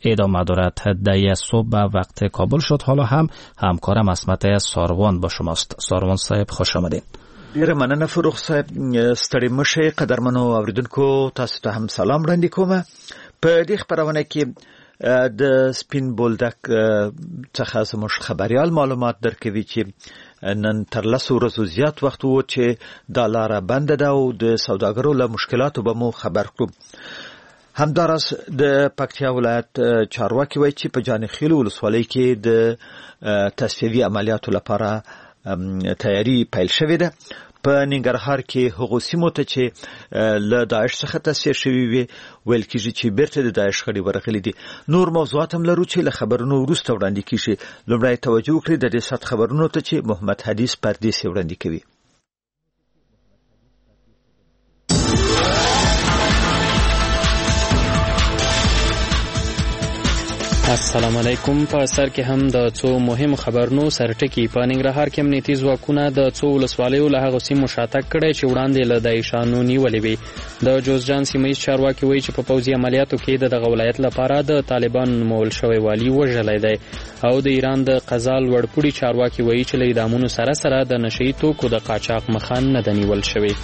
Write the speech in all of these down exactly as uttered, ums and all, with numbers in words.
ادامه دارد. ده صبح به وقت کابل شد. حالا هم همکارم اسمت ساروان با شماست. ساروان صاحب خوش آمدین. ډیره مننه فروغ صاحب. ستړي مشه قدرمنو اوریدونکو، تاسو ته هم سلام وړاندې کوم. په دې خبرونه کې د سپین بولدک څخه زموږ خبريال معلومات درکوي چې نن تر لسو ورځو زیات وخت وو چې دا لاره بنده ده او د سوداګرو له مشکلاتو به مو خبر کړو. همداراز د پکتیا ولایت چارواکي وایي چې په جانخیل ولسوالۍ کې د تصفیوي عملیاتو لپاره تیاری پیل شوې ده. په ننګرهار کې هغو سیمو ته چې له داعش څخه تصفیه شوي وي ویل کېږي چې بیرته د داعش غړي ورغلي دي. نور موضوعات هم لرو چې له خبرونو وروسته وړاندې کیږي. لومړی توجه وکړئ د دې سات خبرونو ته چې محمد حدیث پردیسي وړاندې کوي. السلام علیکم. په سر کې هم د څو مهم خبرونو سرټکی. په ننګرهار کې امنیتي ځواکونه د څو ولسوالیو له هغو سیمو شاتګ کړی چې وړاندې له داعشانو نیولې وي. د جوزجان سیمه چارواکي وایي چې په پوځي عملیاتو کې د دغه ولایت لپاره د طالبان نومول شوی والی وژلی دی. او د ایران د قزال وړپوړي چارواکي وایي چې له اعدامونو سره سره د نشهیي توکو د قاچاق مخه نه ده نیول شوې.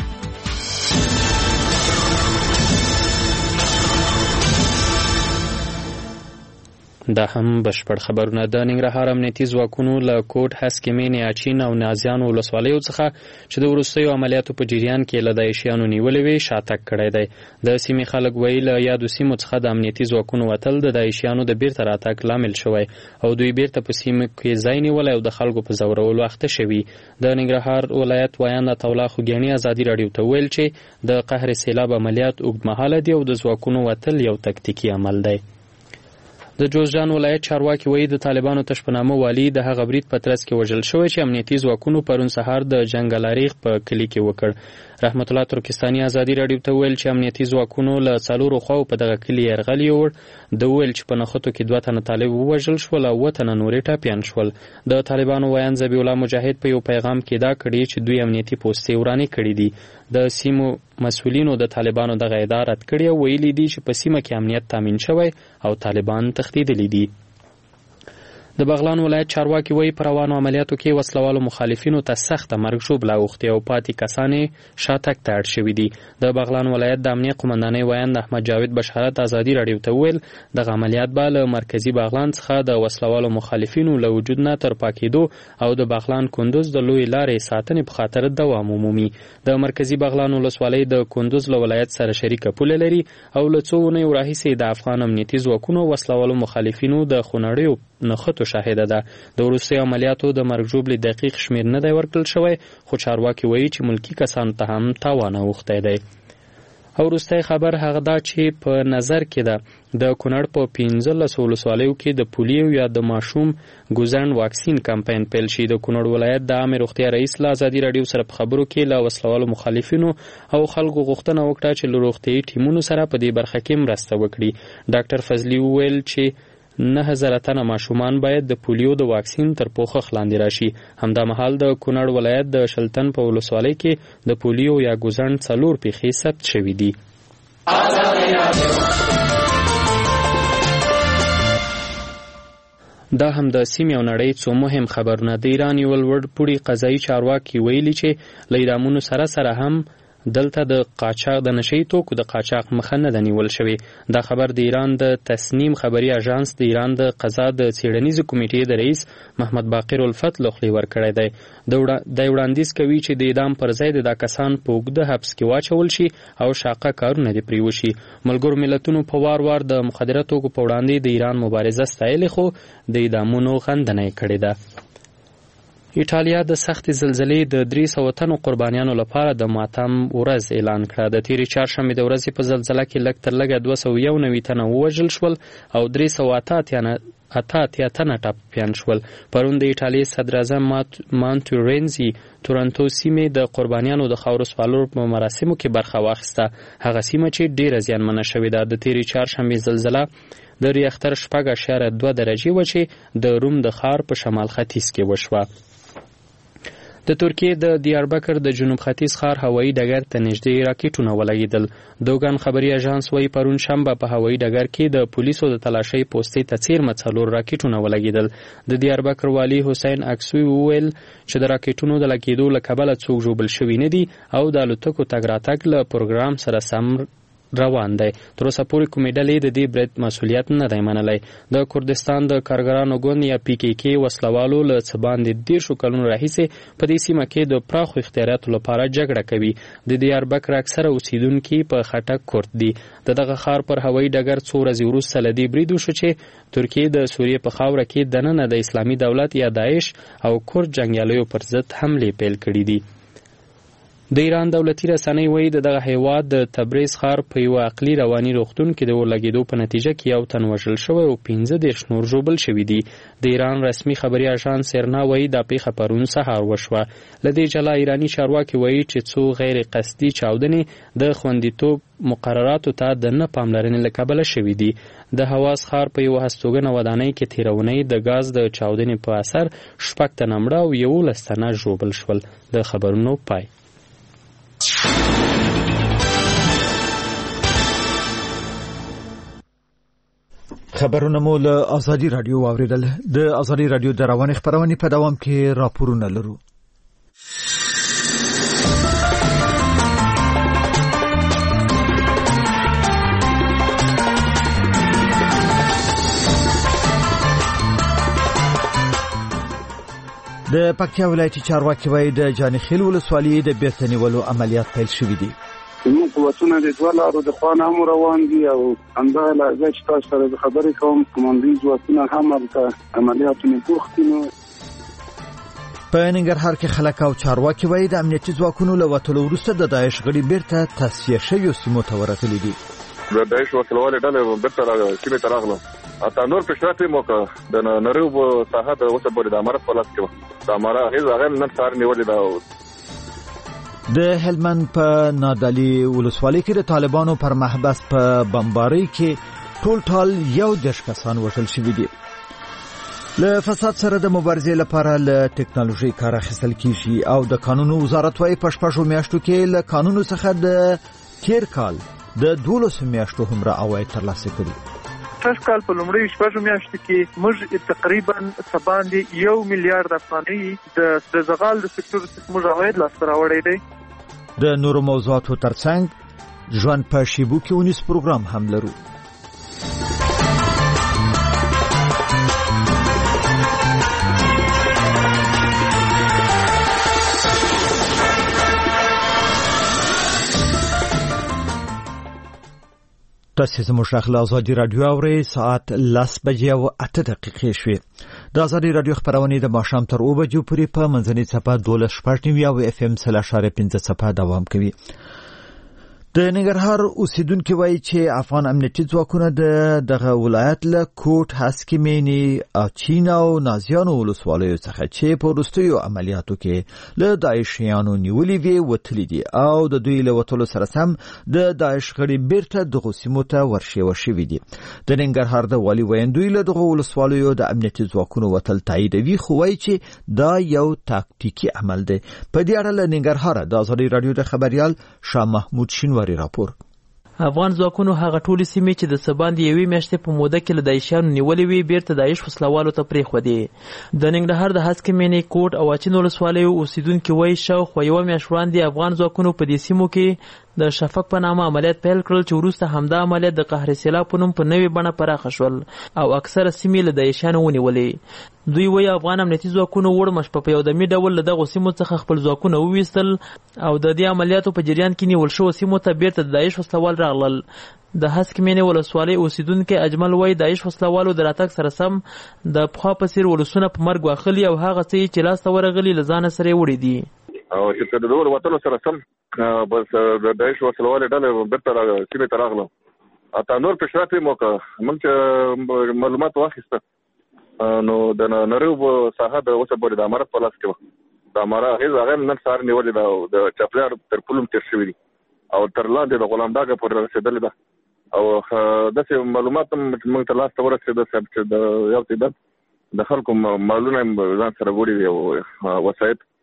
دا هم بشپړ خبرونه. د ننګرهار امنیتي ځواکونو له کوټ هسکمې نیاچین او نازیانو ولسوالیو څخه چې د وروستیو عملیاتو په جریان کې له داعشیانو نیولې وي شاتګ کړی دی. د سیمې خلک وایي له یادو سیمو څخه د امنیتي ځواکونو وتل د داعشیانو د بیرته راتګ لامل شوی او دوی بیرته په سیمه کې ځای نیولی او د خلکو په ځورولو اخته شوي. د ننګرهار ولایت ویاند عطاالله خوږیاڼي ازادي راډیو ته ویل چې د قهر سیلاب عملیات اوږدمهاله دي او د ځواکونو وتل یو تکتیکي عمل دی. د جوزجان ولایت چارواکي وایي د طالبانو تشپنامه والی د هغه برید په ترڅ کې وژل شوی چې امنیتي ځواکونو پرون سهار د جنګلاریغ په کلي کې وکړ. رحمت الله ترکستاني ازادي راډیو ته ویل چې امنیتي ځواکونو له څلورو خواو په دغه کلي یرغل یووړ. د ویل چې په نښتو کې دوه تنه طالب ووژل شول او اووه تنه نورې ټپیان شول. د طالبانو ویاند ذبیح الله مجاهد په یو پیغام کې دا کړي چې دوی امنیتي پوستې ورانې کړي دي. د سیمو مسؤلینو د طالبانو دغه ادعا رد کړې او ویلي دي چې په سیمه کې امنیت تامین شوی او طالبان تښتېدلي دي. د بغلان ولایت چارواکي وایي په روانو عملیاتو کې وسلوالو مخالفینو ته سخته مرګ ژوبله اوښتې او پاتې کسان یې شاتګ ته اړ شوي دي. د بغلان ولایت د امنیه قمندانۍ ویاند احمد جاوید بشارت ازادي راډیو ته وویل دغه عملیات به له مرکزي بغلان څخه د وسلوالو مخالفینو له وجود نه تر پاکېدو او د بغلان کندوز د لویې لارې ساتنې په خاطر دوام ومومي. د مرکزي بغلان ولسوالۍ د کندوز له ولایت سره شریکه پوله لري او له څو اونیو راهیسې د افغان امنیتي ځواکونو وسلوالو مخالفینو د خونړیو نښتو شاهده ده. د وروستیو عملیاتو د مرګ ژوبلې دقیق شمیر نه دی ورکړل شوی خو چارواکي وایي چې ملکي کسانو ته هم تاوان اوښتی دی. او وروستی خبر هغه دا چې په نظر کې ده د کونړ په پنځلسو ولسوالیو کې د پولیو یا د ماشوم ګوزڼ واکسین کمپاین پیل شي. د کونړ ولایت د عامې روغتیا رئیس له ازادي راډیو سره په خبرو کې له وسلوالو مخالفینو او خلکو غوښتنه وکړه چې له روغتیایي ټیمونو سره په دې برخه کې مرسته وکړي. ډاکټر فضلي وویل چې نه زره تنه ماشومان باید د پولیو د واکسین تر پوښښ لاندې راشي. همدامهال د کونړ ولایت د شلتن په ولسوالۍ کې د پولیو یا ګوزڼ څلور پیښې ثبت شوي دي. دا هم د سیمې او نړۍ څو مهم خبرونه. د ایران یو لوړ پوړي قضایي چارواکي ویلي چې له اعدامونو سره سره هم دلته د قاچاق د نشهیي توکو د قاچاق مخه نه ده نیول شوې. دا خبر د ایران د تسنیم خبري اژانس د ایران د قضا د څېړنیزې کمیټې د رئیس محمد باقر الفت لخوا ورکړی دی. دی وړاندیز کوي چې د اعدام پر ځای د دا کسان په اوږده حبس کې واچول شي او شاقه کارونه دې پرې وشي. ملګرو ملتونو په وار وار د مخدره توکو په وړاندې د ایران مبارزه ستایلې خو د اعدامونو غندنه یې کړې ده. ایټالیا د سختې زلزلې د درې سوه تنو قربانیانو لپاره د ماتم ورځ اعلان کړه. د تېرې چهارشنبې د ورځې په زلزله کې لږ تر لږه دوه سوه یو نوي تنه ووژل شول او درې سوه اته اته اتیا تنه ټپیان شول. پرون د ایټالیا صدراعظم مانتورینزي تورنټو سیمې د قربانیانو د خاورو سپارلو په مراسمو کې برخه واخیسته. هغه سیمه چې ډېره زیانمنه شوې ده. د تېرې چهارشنبې زلزله د ریختر شپږ اعشاریه دوه درجې وه چې د روم د ښار په شمال ختیځ کې وشوه. د ترکیې د دیاربکر د جنوب ختیځ ښار هوایي ډګر ته نږدې راکټونه ولګېدل. دوګان خبري اژانس وایي پرون شنبه په هوایي ډګر کې د پولیسو د تلاشۍ پوستې ته څیرمه څلور راکټونه ولګېدل. د دیاربکر والي حسین اکسوی وویل چې د راکټونو د لګېدو له کبله څوک ژوبل شوي نه دي او د الوتکو تګ راتګ له پروګرام سره سم روان دی. تر اوسه پورې کومې ډلې د دې برید مسؤلیت نه دی منلی. د کردستان د کارګرانو ګوند یا پی کې کې وسلوالو له څه باندې دیرشو کلونو راهیسې په دې سیمه کې د پراخو اختیاراتو لپاره جګړه کوي. د دیاربکر اکثره اوسیدونکي په خټک کرد دي. د دغه ښار پر هوایي ډګر څو ورځې وروسته له دې برید وشو چې ترکیې د سوریې په خاوره کې دننه د اسلامي دولت یا داعش او کرد جنګیالیو پر ضد حملې پیل کړي دي. د ایران دولتي رسنۍ وایي د دغه هیواد د تبریز ښار په یوه عقلي رواني روغتون کې د اور لګېدو په نتیجه کې یو تن وژل شوی او پنځه دېرش نور ژوبل شوي دي. د ایران رسمي خبري اژانس سرنا وایي دا پیښه پرون سهار وشوه. له دې جلا ایراني چارواکي وایي چې څو غیر قصدي چاودنې د خوندیتوب مقرراتو ته د نه پاملرنې له کبله شوي دي. د حواس ښار په یوه هستوګنه ودانۍ کې تېرونۍ د ګاز د چاودنې په اثر شپږ تنه مړه او یولس تنه ژوبل شول. د خبرونو پای. خبرونه مو له ازادي رادیو واوریدل. د ازادي رادیو د رواني خبرونه په دوام کې راپورونه لرو. د پکتیا ولایتي چارواکي وایي د جانخیل ولسوالۍ د بیرته نیولو عملیات پیل شوي دي. موږ قوتونه د دوه لارو د خوا نه هم روان دي او همدا لهجه چې تاسو سره د خبرې کوم کمانډي ځواکونه هم هلته عملیاتونه بوخت دي. په ننګرهار کې خلک او چارواکي وایي د امنیتي ځواکونو له وتلو وروسته د داعش غړي بیرته تصفیه شویو سیمو ته ورغلي دي. د داعش وسلوالې ډلې بیرته سیمې ته راغلل. اته نور پیشرفت موکه د نریو ساحه د اوسه پورې د امارت په لاس کې و. د امارت هیڅ هغه نن سهار نیولې ده. د هلمند په نادعلي ولسوالۍ کې د طالبانو پر محبس په بمبارۍ کې ټول ټال یو دېرش کسان وژل شوي دي. له فساد سره د مبارزې لپاره له ټکنالوژي کار اخیستل کیږي او د قانونو وزارت وايي په شپږو میاشتو کې له قانونو څخه د تیر کال د دولسو میاشتو همره عواید ترلاسه کړي. سږ کال په لومړیو شپږو میاشتو کې موږ تقریبا څه باندې یو میلیارډ افغانۍ د زغال د سکتور څخه موږ عواید لاسته راوړی دی. د نورو موضوعاتو ترڅنګ ژوند په شیبو کې ونیس پروګرام هم لرو. تاسو زموږ خپل ازادي رادیو اورئ. ساعت لس بجې او اته دقیقې شوې. د ازادي رادیو خبرونه د ماښام تر اوه بجو پورې په منځنۍ څپه دولس شپږ نیوي او اف ام سل اشاره پنځه څپه دوام کوي. د ننګرهار اوسیدونکو وایي چې افغان امنیتي ځواکونه د دغه ولایت له کوټ هسکمینی او چین او نازیانو ولسوالیو څخه چې په وروستیو عملیاتو کې له داعشیانو نیولې وي وتلي دي او د دوی له وتلو سره سم د داعش غړي بیرته دغه سیمو ته ورشي شوي دي. د ننګرهار د والي ویندوی له دغه ولسوالیو د امنیتي ځواکونو وتل تاییدوي خو وایي چې دا یو تاکتیکي عمل دی. په دې اړه له ننګرهار د ازادي رادیو د خبريال شاه محمود شینواری راپور. افغان ځواکونو هغه ټولې سیمې چې د سباند یوې میاشتې په موده کې له داعشیانو نیولې وي بیرته داعش وسلوالو ته پرېښودې. د ننګرهار د هسکمینې کوټ او اچین ولسوالیو اوسیدونکي وایي شاوخوا یوه میاشت وړاندې افغان ځواکونو په دې سیمو کې د شفق په نامه عملیات پیل کړل چې وروسته همدا عملیات د قهر سیلاب په نوم په نوې بڼه پراخه شول او اکثره سیمې له داعشیانو ونیولې. دوی وایي افغان امنیتي ځواکونو وړ مشپه په یو دمي ډول له دغو سیمو څخه خپل ځواکونه وویستل او د دې عملیاتو په جریان کې نیول شوو سیمو ته بیرته د داعش وسلوال راغلل. د هسکمینې ولسوالۍ اوسیدونکي اجمل وایي داعش وسلوالو د راتګ سره سم د پخوا په څېر ولسونه په مرګ واخلي او هغه څه چې لاسته ورغلي له ځانه سره یې وړي دي. او چې د دوه وطن سره سم بس د داعش وسلوالې ډلې بیرته سیمې ته راغلل. اته نور پیشرفت موکه موږ چې معلومات واخیسته نو د نریو ساحه د اوسه پورې د امارت په لاس کې و. د امارت هیڅ هغه نن سهار نیولې ده د چپلیار تر پولم تیر شوي دي او تر لاندې د غلام ډاګه پورې رسېدلې ده او داسې معلومات هم موږ ته لاسته ورسېده چې د یو تعداد د خلکو مالونه ځان سره وړي دي او وسایط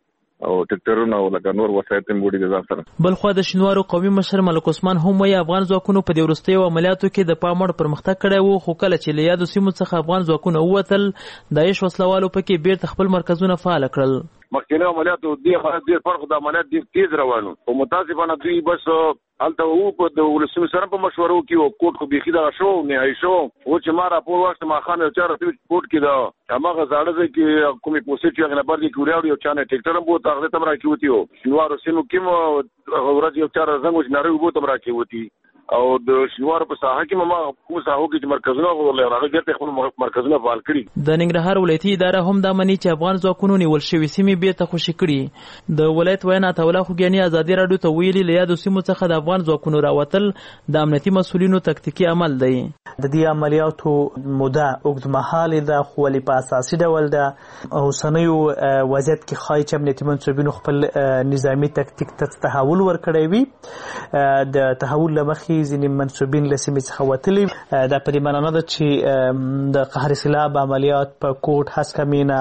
او ټکټرونه او لکه نور وسایل هم وړي د ځان سره. بل خو د شینوارو قومي مشر ملک عثمان هم وایي افغان ځواکونو په دې وروستیو عملیاتو کې د پاموړ پرمختګ کړی وو، خو کله چې له یادو سیمو څخه افغان ځواکونه ووتل داعش وسلوالو پکې بیرته خپل مرکزونه فعال کړل. مخکینه عملیاتو دی خلاص ډیر فرق د عملیات ډیر تیز روانو او متاسفانه دوی بس الته وو په د ولسمي سره په مشورو کې او کوټ خو بيخي دا شو نه هي شو او چې ما راپور وخت ما خان او چاره کوټ کې دا هغه زړه کې کومې پوسټ چې هغه بر دي کوریاو یو چانه ټیکټر مو ته هغه تم راکېوتیو شنوارو سیمو کې مو ورځ یو چاره زنګ نارو بو تم راکېوتی او د شنوارو په ساحه کې ما کوم ساحو کې مرکزونه ورلې هغه ګټه خپل مرکزونه فعال کړي. د ننګرهار ولایتي اداره هم دا مني چې افغان ځواکونو نیول شوی سیمې بیرته خوشي کړي. د ولایت وینا تولا خوګیانی ازادي راډیو ته ویلي له یادو سیمو څخه د افغان ځواکونو راوتل د امنیتي مسولینو تکتیکي عمل دی. د دې عملیاتو موده اوږدمهاله ده خو ولې په اساسي ډول ده. اوسنیو وضعیت کې ښایي چې امنیتي منصوبینو خپل نظامی تکتیک ته تحول ورکړی وي. د تحول له مخې ځینې منصوبین له سیمې څخه وتلي. دا په دې معنا نه ده چې د قهر سیلاب عملیات په کوټ، هسکمینه،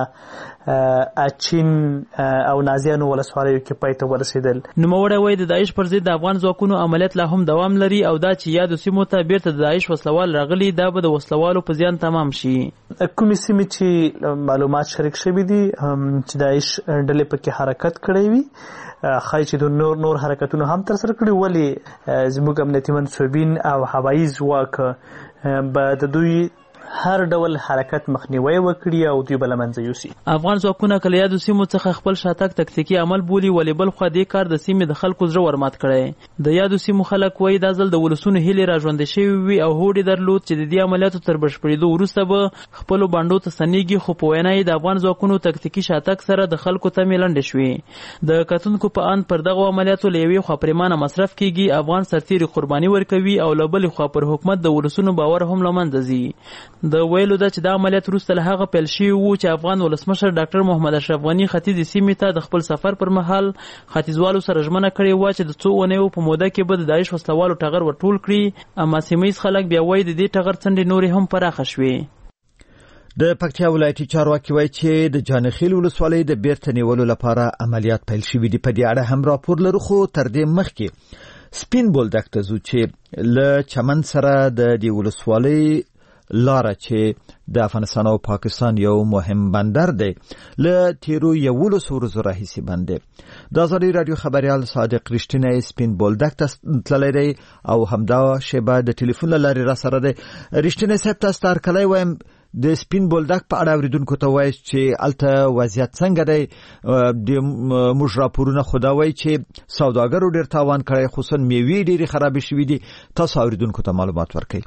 اچین او نازیانو ولسوالیو کې پای ته ورسېدل. نوموړی وایي د داعش پر ضد د افغان ځواکونو عملیات لا هم دوام لري او دا چې یادو سیمو ته بیرته د داعش وسلوال راغلي دا به د وسلوالو په زیان تمام شي. کومې سیمې چې معلومات شریک شوي دي چې داعش ډلې پکې حرکت کړی وي ښایي چې د نور نور حرکتونو هم ترسره کړي، ولې زموږ امنیتي منصوبین او هوایي ځواک به د دوی هر ډول حرکت مخنیوي وکړي او دوی بل منځ یوسي. افغان ځواکونه کله یادو سیمو څخه خپل شاتګ تکتیکي عمل بولي، ولې بل خو دې کار د سیمې د خلکو زړه ورمات کړي. د یادو سیمو خلک وایي دا ځل د ولسونو هیلې راژوندې شوي وي او هوډ درلود چې د دې عملیاتو تر بشپړېدو وروسته به خپلو بانډو ته ستنېږي، خو په وینا یې د افغان ځواکونو تکتیکي شاتګ سره د خلکو تمې لنډې شوې. د کتونکو په اند پر دغو عملیاتو له یوې خوا پرېمانه مصرف کېږي، افغان سرتېري قرباني ورکوي او له بلې خوا پر حکومت د ولسونو باور هم له منځه ځي. د ویلو ده چې دا عملیات وروسته له هغه پیل شوي وو چې افغان ولسمشر ډاکټر محمد اشرف غني ختیځې سیمې ته د خپل سفر پر مهال ختیځوالو سره ژمنه کړې وه چې د څو اونیو په موده کې به د داعش وسلوالو ټغر ورټول کړي، اما سیمه ییز خلک بیا وایي د دې ټغر څنډې نورې هم پراخه شوې. د پکتیا ولایتي چارواکي وایي چې د جانخیل ولسوالۍ د بیرته نیولو لپاره عملیات پیل شوي دي. په دې اړه هم راپور لرو، خو تر دې مخکې سپین بولدک ته ځو چې له چمن سره د دې ولسوالۍ لاره چې د افغانستان او پاکستان یو مهم بندر دی له تیرو یولسو ورځو راهیسې بند دی. د ازادي راډیو خبریال صادق رښتینی سپین بولدک ته تللی دی او همدا شیبه د ټلیفون له لارې را سره دی. رښتینی صاحب تاسو ته هرکلی وایم، د سپین بولدک په اړه اورېدونکو ته وایي چې هلته وضعیت څنګه دی. د موږ راپورونه خو دا وایي چې سوداګرو ډېر تاوان کړی، خصوصا میوې ډېرې خرابې شوي دي. تاسو اورېدونکو ته معلومات ورکوئ.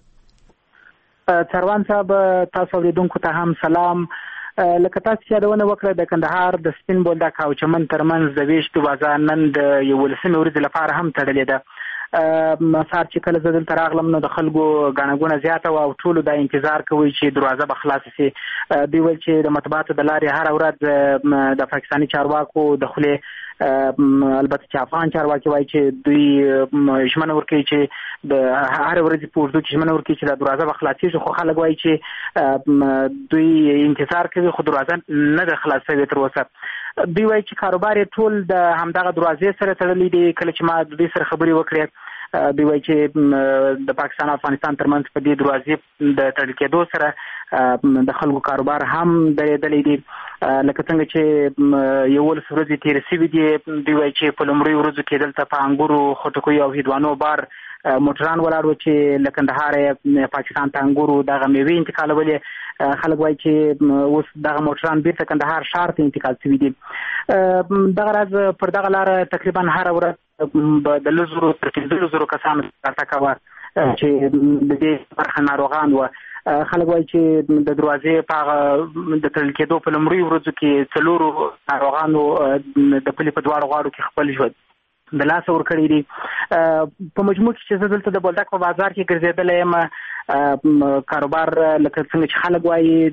سروان صاحب تاسو اوریدونکو ته هم سلام. لکه تاسو چې یادونه وکړه د کندهار د سپین بولدک او چمن ترمنځ د ویشتو بازار نن د یولسمې ورځې لپاره هم تړلې ده. مسار چې کله زه دلته راغلم نو د خلکو ګڼه ګوڼه زیاته وه او ټولو دا انتظار کوي چې دروازه به خلاصه شي. دوی ویل چې د مطبوعاتو د لارې هره ورځ د پاکستاني چارواکو د خولې البته چې افغان چارواکي وایي چې دوی ژمنه ورکوي چې د هر ورځې په اوږدو کې ژمنه ورکوي چې دا دروازه به خلاصېږي، خو خلک وایي چې دوی انتظار کوي خو دروازه نه ده خلاص شوې تر اوسه. دوی وایي چې کاروبار یې ټول د همدغه دروازې سره تړلی دی. کله چې ما د دوی سره خبرې وکړې دوی وایي چې د پاکستان او افغانستان ترمنځ په دې دروازې د تړل کېدو سره د خلکو کاروبار هم درېدلی دی. لکه څنګه چې یولس ورځې تېرې شوي دي، دوی وایي چې په لومړیو ورځو کې دلته په انګورو، خټکیو او هندوانو بار موټران ولاړ وو چې له کندهاره پاکستان ته انګورو دغه میوې انتقالولې. خلک وایي چې اوس دغه موټران بیرته کندهار ښار ته انتقال شوي دي. دغه راز پر دغه لاره تقریبا هره ورځ د لس زرو تر پنځلس زرو کسانو راتګ کوه چې د دې برخه ناروغان وه. خلک وایي چې د دروازې په هغه د تړل کېدو په لومړیو ورځو کې څلورو ناروغانو د پلي په دواړو غاړو کې خپل ژوند د لاسه ورکړي دي. په مجموع کې چې زه دلته د بولدک په بازار کې ګرځېدلی یم، کاروبار لکه څنګه چې خلک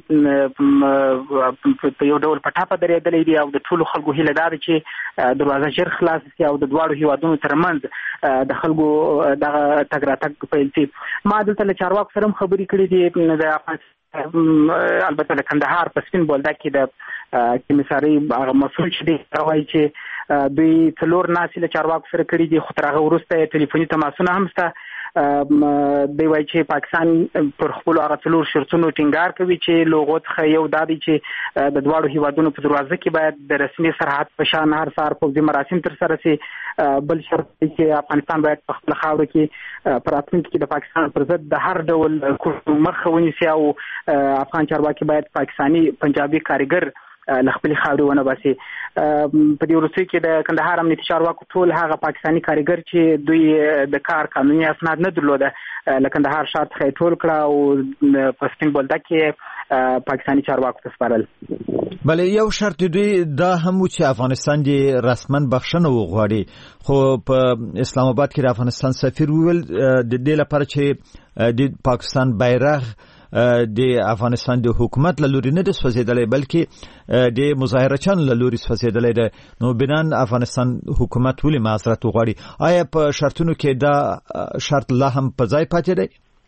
وایي په یو ډول په ټاپه درېدلی دي او د ټولو خلکو هیله دا ده چې دروازه ژر خلاص شي او د دواړو هیوادونو ترمنځ د خلکو دغه تګ راتګ پیل شي. ما دلته له چارواکو سره هم خبرې کړې دي. د البته د کندهار په سپین بولدک کې د کمیساري مسؤل چې دی راوایي چې دوی څلور ناسې له چارواکو سره کړي دي، خو تر هغه وروسته ټلیفوني تماسونه هم شته. دی وایي چې پاکستان پر خپلو هغه څلور شرطونو ټینګار کوي چې له هغو څخه یو دا دی چې د دواړو هیوادونو په دروازه کې باید د رسمي سرحد په شان هر سهار پوځي مراسم ترسره شي. بل شرط دی چې افغانستان باید په خپله خاوره کې په راتلونکي کې د پاکستان پر ضد د هر ډول مخه ونیسي او افغان چارواکي باید پاکستاني پنجابي کارګر له خپلې خاورې ونه باسي. په دې وروستیو کې د کندهار امنیتي چارواکو ټول هغه پاکستاني کارګر چې دوی د کار قانوني اسناد نه درلوده له کندهار ښار څخه یې ټول کړه او په سپین بولدک کې پاکستاني چارواکو ته سپارل. بله، یو شرط دوی دا هم و چې افغانستان دې رسما بخښنه وغواړي، خو په اسلام آباد کې د افغانستان سفیر وویل د دې لپاره چې د پاکستان بیرغ د افغانستان د حکومت له لوري نه د سوځېدلی بلکې د مظاهرچیانو له لوري سوځېدلی ده. نو بنان افغانستان حکومت ولې معذرت وغواړي؟ آیا په شرطونو کې دا شرط لا هم په ځای پاتې دی؟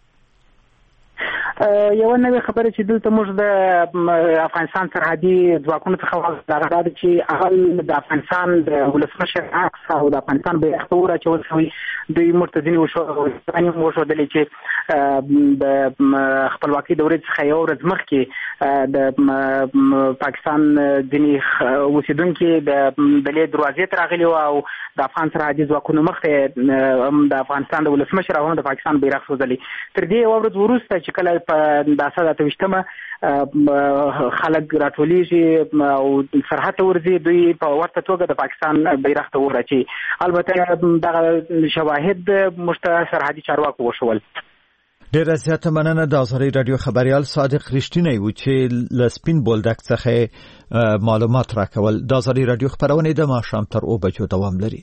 یو نوې خبره چې دلته موږ د افغانستان سرحدي ځواکونو څخه هغه دا ده چې هغه د افغانستان د ولسمشر عکس او د افغانستان بیرغ ته وراچول شوی. دوی موږ ته ځینې وښودلې چې د خپلواکۍ د ورځې څخه یوه ورځ مخکې د پاکستان ځینې اوسېدونکي د دلې دروازې ته راغلي وو او د افغان سرحدي ځواکونو مخې د افغانستان د ولسمشر او هم د پاکستان بیرغ سوځلي. تر دې یوه ورځ وروسته چې کله په د اسد اته ویشتمه خلک راټولیږي او سرحد ته ورځي، دوی په ورته توګه د پاکستان بیرغ ته وراچي. البته دغه شواهد موږ ته سرحدي چارواکو وښول. ډیره زیاته مننه. د آزادۍ راډیو خبریال صادق رښتینی و چې له سپین بولدک څخه معلومات راکول. د آزادۍ راډیو خپرونې د ماښام تر اوه بجو دوام لري.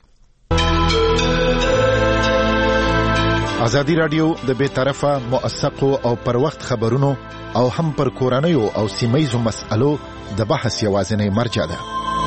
آزادی رادیو د بے طرفه موثقو او پر وخت خبرونو او هم پر کورنیو او سیمایزو مسألو د بحث یوازینی مرجع ده.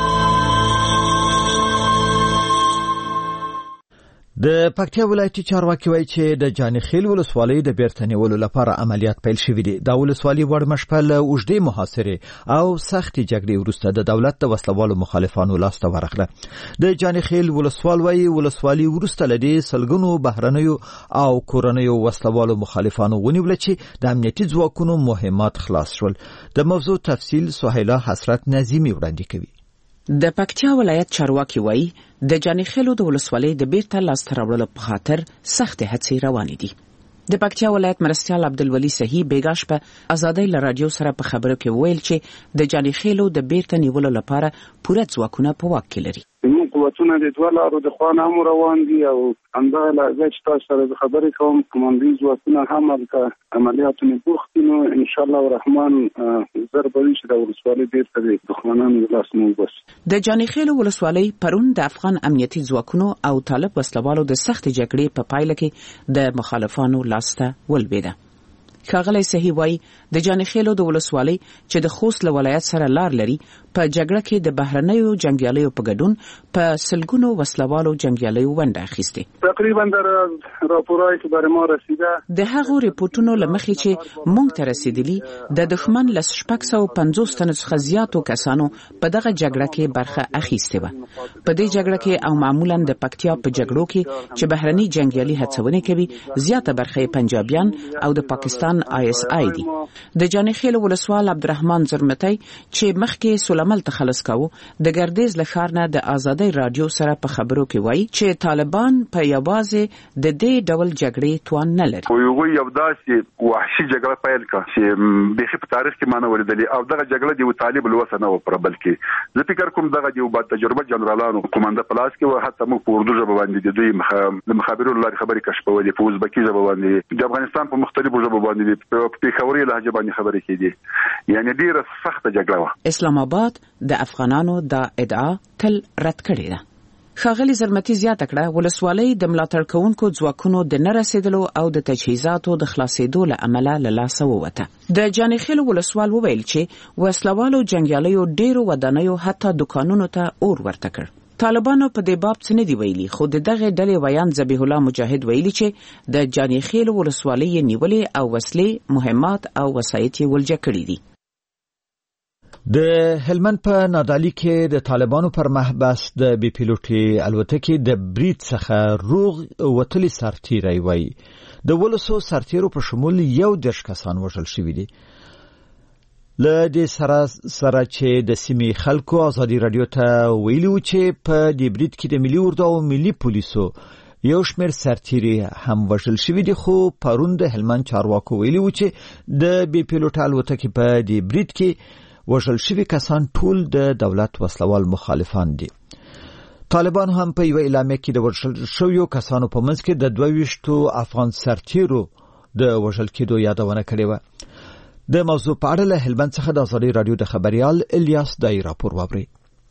د پکتیا ولایتي چارواکي وایي چې د جانخیل ولسوالۍ د بیرته نیولو لپاره عملیات پیل شوي دي. دا ولسوالي وړ مشپه له اوږدې محاصرې او سختې جګړې وروسته د دولت د وسلوالو مخالفانو لاسته ورغله. د جانخیل ولسوال وایي ولسوالي وروسته له دې سلګونو بهرنیو او کورنیو وسلوالو مخالفانو ونیوله چې د امنیتي ځواکونو مهمات خلاص شول. د موضوع تفصیل سهیلا حسرت نظیمی وړاندې کوي. د پکتیا ولایت چارواکي وایي د جانخیلو د ولسوالۍ د بیرته لاسته راوړلو په خاطر سختې هڅې روانې دي. د پکتیا ولایت مرستیال عبدالولي صحیح بیګاش په آزادۍ له راډیو سره په خبرو کې ویل چې د جانخیلو د بیرته نیولو لپاره پوره ځواکونه په واک کې لري. زموږ قوتونه د دوه لارو د خوا نه هم روان دي او همدغه لحظه چې تاسو سره د خبرې کوم کمانډي ځواکونه هم هلته عملیاتو نه بوخت دي. نو انشاءالله الرحمن زر به وي چې د ولسوالۍ بیرته د دښمنانو د لاس نه وباسي. د جانخیلو ولسوالۍ پرون د افغان امنیتي ځواکونو او طالب وسلوالو د سختې جګړې په پایله کې د مخالفانو لاسته ولوېده. ښاغلی صحیح وایي د جانخیلو د ولسوالۍ چې د خوست له ولایت سره لار لري په جګړه کې د بهرنیو جنګیالیو په ګډون په سلګونو وسلوالو جنګیالیو ونډه اخیستې. تقریبا در راپورای که بر ما رسیده د هغو ریپورتونو له مخې چې موږ ته رسیدلي د دښمن له شپږ سوه پنځوس تنو څخه زیاتو کسانو په دغه جګړه کې برخه اخیستې وه. په دې جګړه کې او معمولا د پکتیا په جګړو کې چې بهرني جنګیالي هڅونې کوي زیاته برخه یې پنجابیان او د پاکستان آی اس آی دي. د جانخیل ولسوال عبدالرحمن زرمتی چې مخکې سولمل تخلص کاوه د ګردیز له ښار نه د آزادۍ راډیو سره په خبرو کې وایي چې طالبان په یوازې د دې ډول جګړې توان نه لري. وی یو داسې وحشي جګړه پیل کړه چې بیخي په تاریخ کې ما نه ولیدلې او دغه جګړه د یو طالب لوسه نه و پر بلکې زه فکر کوم دغه یو با تجربه جنرالانو کومانده پلاس کې و حتی موږ په اردو ژبه باندې د دوی د مخابرو لارې خبرې کشفولې په ازبکي ژبه باندې د افغانستان په مختلفو ژبو باندې په پیښوري لهجه باندې خبرې کېدې. یعنی ډیره سخته جګړه وه. اسلام آباد د افغانانو دا ادعا تل رد کړې ده. ښاغلي زرمتي زیاته کړه ولسوالۍ د ملاتړ کوونکو ځواکونو د نه رسیدلو او د تجهیزاتو د خلاصېدو له امله له لاسه ووته. د جانخیلو ولسوال وویل چې وسلوالو جنګیالیو ډیرو ودانیو حتی دکانونو ته اور ورته کړ. طالبانو په دې باب څه نه دی ویلي، خو د دغه ډلې ویان ذبیح الله مجاهد ویلي چې د جانخیل ولسوالۍ نیولې او وسلې، مهمات او وسایط یې ولجه کړي دي. د هلمند په نادعلي کې د طالبانو پر محبس د بي پیلوټي الوتکې د برید څخه روغ وتلي سرتیری وای د ولسو سرتیرو په شمول یو درش کسان وژل شوي دي. له دې سره سره چې د سیمې خلکو ازادي رادیو ته ویلي و چې په دې برید کې د ملي اردو او ملي پولیسو یو شمېر سرتیري هم وژل شوي دي، خو پرون د هلمند چارواکو ویلي و چې د بي پیلوټ الوتکې په دې برید کې وژل شوي کسان ټول د دولت وسلوال مخالفان دي. طالبان هم په یو اعلامیه کې د وژل شویو کسانو په منځ کې د دوه ویشتو افغان سرتیرو د وژل کېدو یادونه کړې وه. د موضوع په اړه له هلمند څخه د ازادي رادیو د خبريال الیاس دای راپور واوري.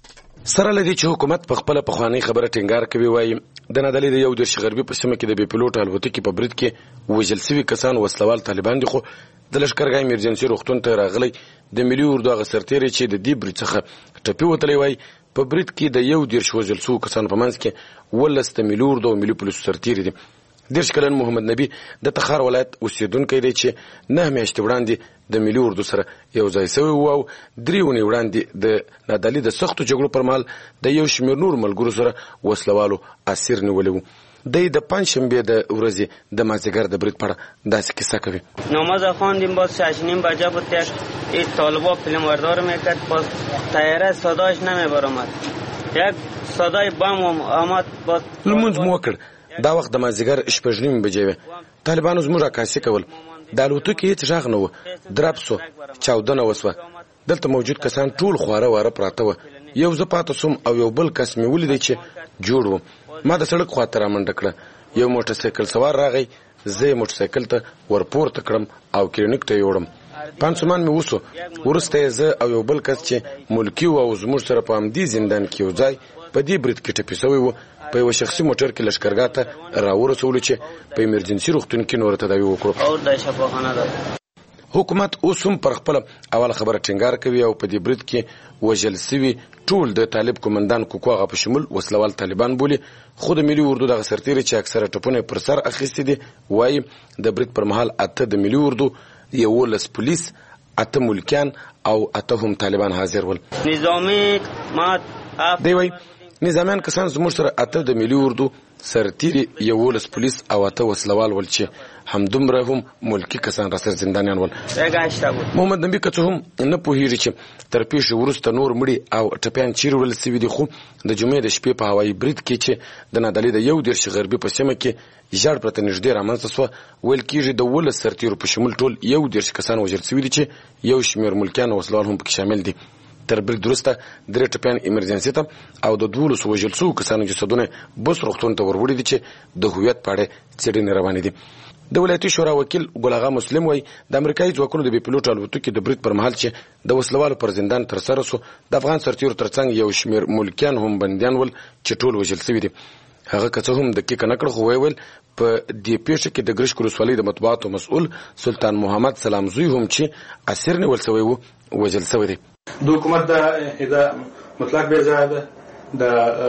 سره لدی چې حکومت په خپل پخوانی خبره ټینګار کوي، وایي د نادعلي د یو درش غربي په سیمه کې د بي پیلوټ الوتکې په برید کې وژل شوي کسان وسلوال طالبان دي، خو د لشکرګاه ایمرجنسي روغتون ته راغلي د ملي اردو هغه سرتیري چې د دې برید څخه ټپي وتلی وای په برید کې د یو درش وژل شوو کسانو په منځ کې ولس د ملي اردو او ملي پولیسو سرتیري دي. دېرش کلن محمد نبی د تخار ولایت اوسیدونکی دی چې نه میاشتې وړاندې د ملي اردو سره یو ځای سوی و او درې اونۍ وړاندې د نادعلي د سختو جګړو پر مهال د یو شمېر نور ملګرو سره وسلوالو اسیر نیولی و. دی د پنجشنبې د ورځې د مازدیګر د برید په اړه داسې کیسه کوي. نماز خواندیم، باز شش نیم بجه بود یک این طالبا فیلمبردار میکرد، باز طیاره صداش نمیبرآمد، یک صدای بم آمد. باز لمونځ مو وکړ. دا وخت د مازدیګر شپږ نیمې بجې وې. طالبانو زموږ عکاسي کول. د الوتکې هېڅ غږ نه و، درب سو، چاودنه وسوه. دلته موجود کسان ټول خواره واره پراته وه. یو زه پاته سوم او یو بل کس مې ولیدی چې جوړ و. ما د سړک خواته رامنډه کړه. یو موټرسایکل سوار راغی، زه یې موټرسایکل ته ورپورته کړم او کلینیک ته یې وړم. پانسمان مې وسو. وروسته یې زه او یو بل کس چې ملکي و او زموږ سره په همدې زندان کې یو ځای په دې برید کې ټپي سوی و، په یو شخصي موټر کې لشکرګاه ته راورسولو چې په ایمرجنسي روغتون کې نور تداوی وکړو. او د شفاخانه ده. حکومت اوس هم پر خپل اول خبره ټینګار کوي او په دې برید کې وژل شوي ټول د طالب کومندان کوکو هغه په شمول وسلوال طالبان بولي. خو د ملي اردو دغه سرتیري چې اکثره ټپونه پر سر اخیستي دي وایي د برید پر مهال اته د ملي اردو، یولس پولیس، اته ملکیان او اته هم طالبان حاضر ول. نظامی مات دی وایي نظامیان کسان زموږ سره اته د ملي اردو سرتیري، یولس پولیس او اته وسلوال ول چې همدومره هم ملکی کسان را سره زندانیان ول. محمد نبی که څه هم نه پوهېږي چې تر پیښې وروسته نور مړي او ټپیان چیرې وړل سوي دي، خو د جمعې د شپې په هوایي برید کې چې د نادعلي د یو دېرش غربي په سیمه کې ژړ پرته نږدې رامنځته سوه، ویل کېږي د ولس سرتیرو په شمول ټول یو دېرش کسان وژل سوي دي چې یو شمېر ملکیان او وسلوال هم پکې شامل دي. تر برید وروسته درې ټپیان ایمرجنسي ته او د دولسو وژل سوو کسانو جسدونه بس روغتون ته وروړي دي چې د هویت په اړه څېړنې روانې دي. د ولایتي شورا وکیل ګل اغا مسلم وایي د امریکایي ځواکونو د بي پیلوټ الوتکې د برید پر مهال چې د وسلوالو پر زندان ترسره سو، د افغان سرتیرو ترڅنګ یو شمېر ملکیان هم بندیان ول چې ټول وژل سوي دي. هغه که څه هم دقیقه نه کړ، خو ویل په دې پیښه کې د ګرشک ولسوالۍ د مطبوعاتو مسؤل سلطان محمد سلام زوی هم چې اسیر نیول سوی و وژل سوی دی. د حکومت د ادعا مطلق بې ځایه ده. د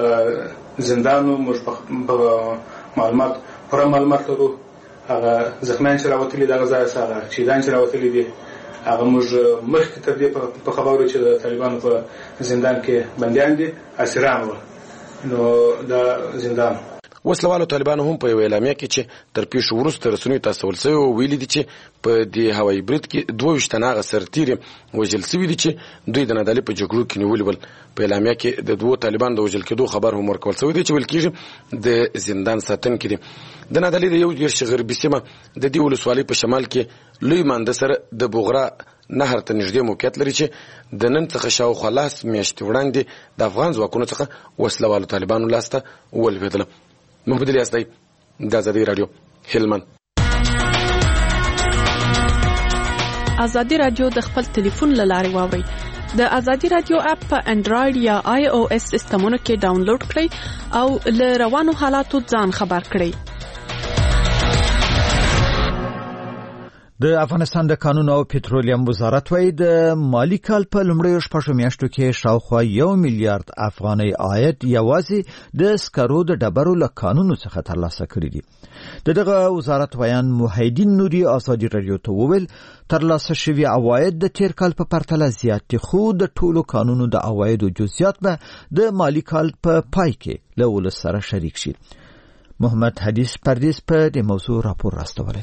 زندانو موږ په معلومات پوره معلومات لرو. هغه زخمیان چې راوتلي دغه ځای څخه هغه شهیدان چې راوتلي دي هغه موږ مخکې تر دې په خبرو چې د طالبانو په زندان کې بندیان دي، اسیران وو. نو د زندان وسلوالو طالبانو هم په یو اعلامیه کې چې تر پیښو وروسته رسنیو ته استول سوی ویلي دي چې په دې هوایي برید کې دوه ویشت تنه هغه سرتیري وژل سوي دي چې دوی د نادعلي په جګړو کې نیولي ول. په اعلامیه کې د دوو طالبانو د وژل کېدو خبر هم ورکول سوی دی چې ویل کېږي د زندان ساتونکي دي. د نادعلي د یو دېرش غربي سیمه د دې ولسوالۍ په شمال کې لوی مانده سره د بوغرا نهر ته نږدې موقعیت لري چې د نن څخه شاوخوا لس میاشتې وړاندې د افغان ځواکونو څخه وسلوالو طالبانو لاسته ولوېدله. محمد الیاس دی، د ازادي رادیو، هلمند. ازادي رادیو د خپل ټلیفون له لارې واورئ. د ازادي رادیو اپ په انډراید یا آی او اس سیسټمونو کې ډاونلوډ کړئ او له روانو حالاتو ځان خبر کړئ. د افغانستان د قانون او پټرولیم وزارت وايي د مالی کال په لومړیو شپږو میاشتو کې شاوخوا یو میلیارډ افغانۍ عاید یوازې د سکرو د ډبرو له قانونو څخه ترلاسه کړی دي. د دغه وزارت ویان موحدین نوري ازادي رادیو ته وویل ترلاسه شوی عواید د تیر کال په پرتله زیات دي، خو د ټولو قانونو د عوایدو جزئیات به د مالی کال په پای کې له ولس سره شریک شي. محمد حدیث پردیس په دې موضوع راپور راستولی.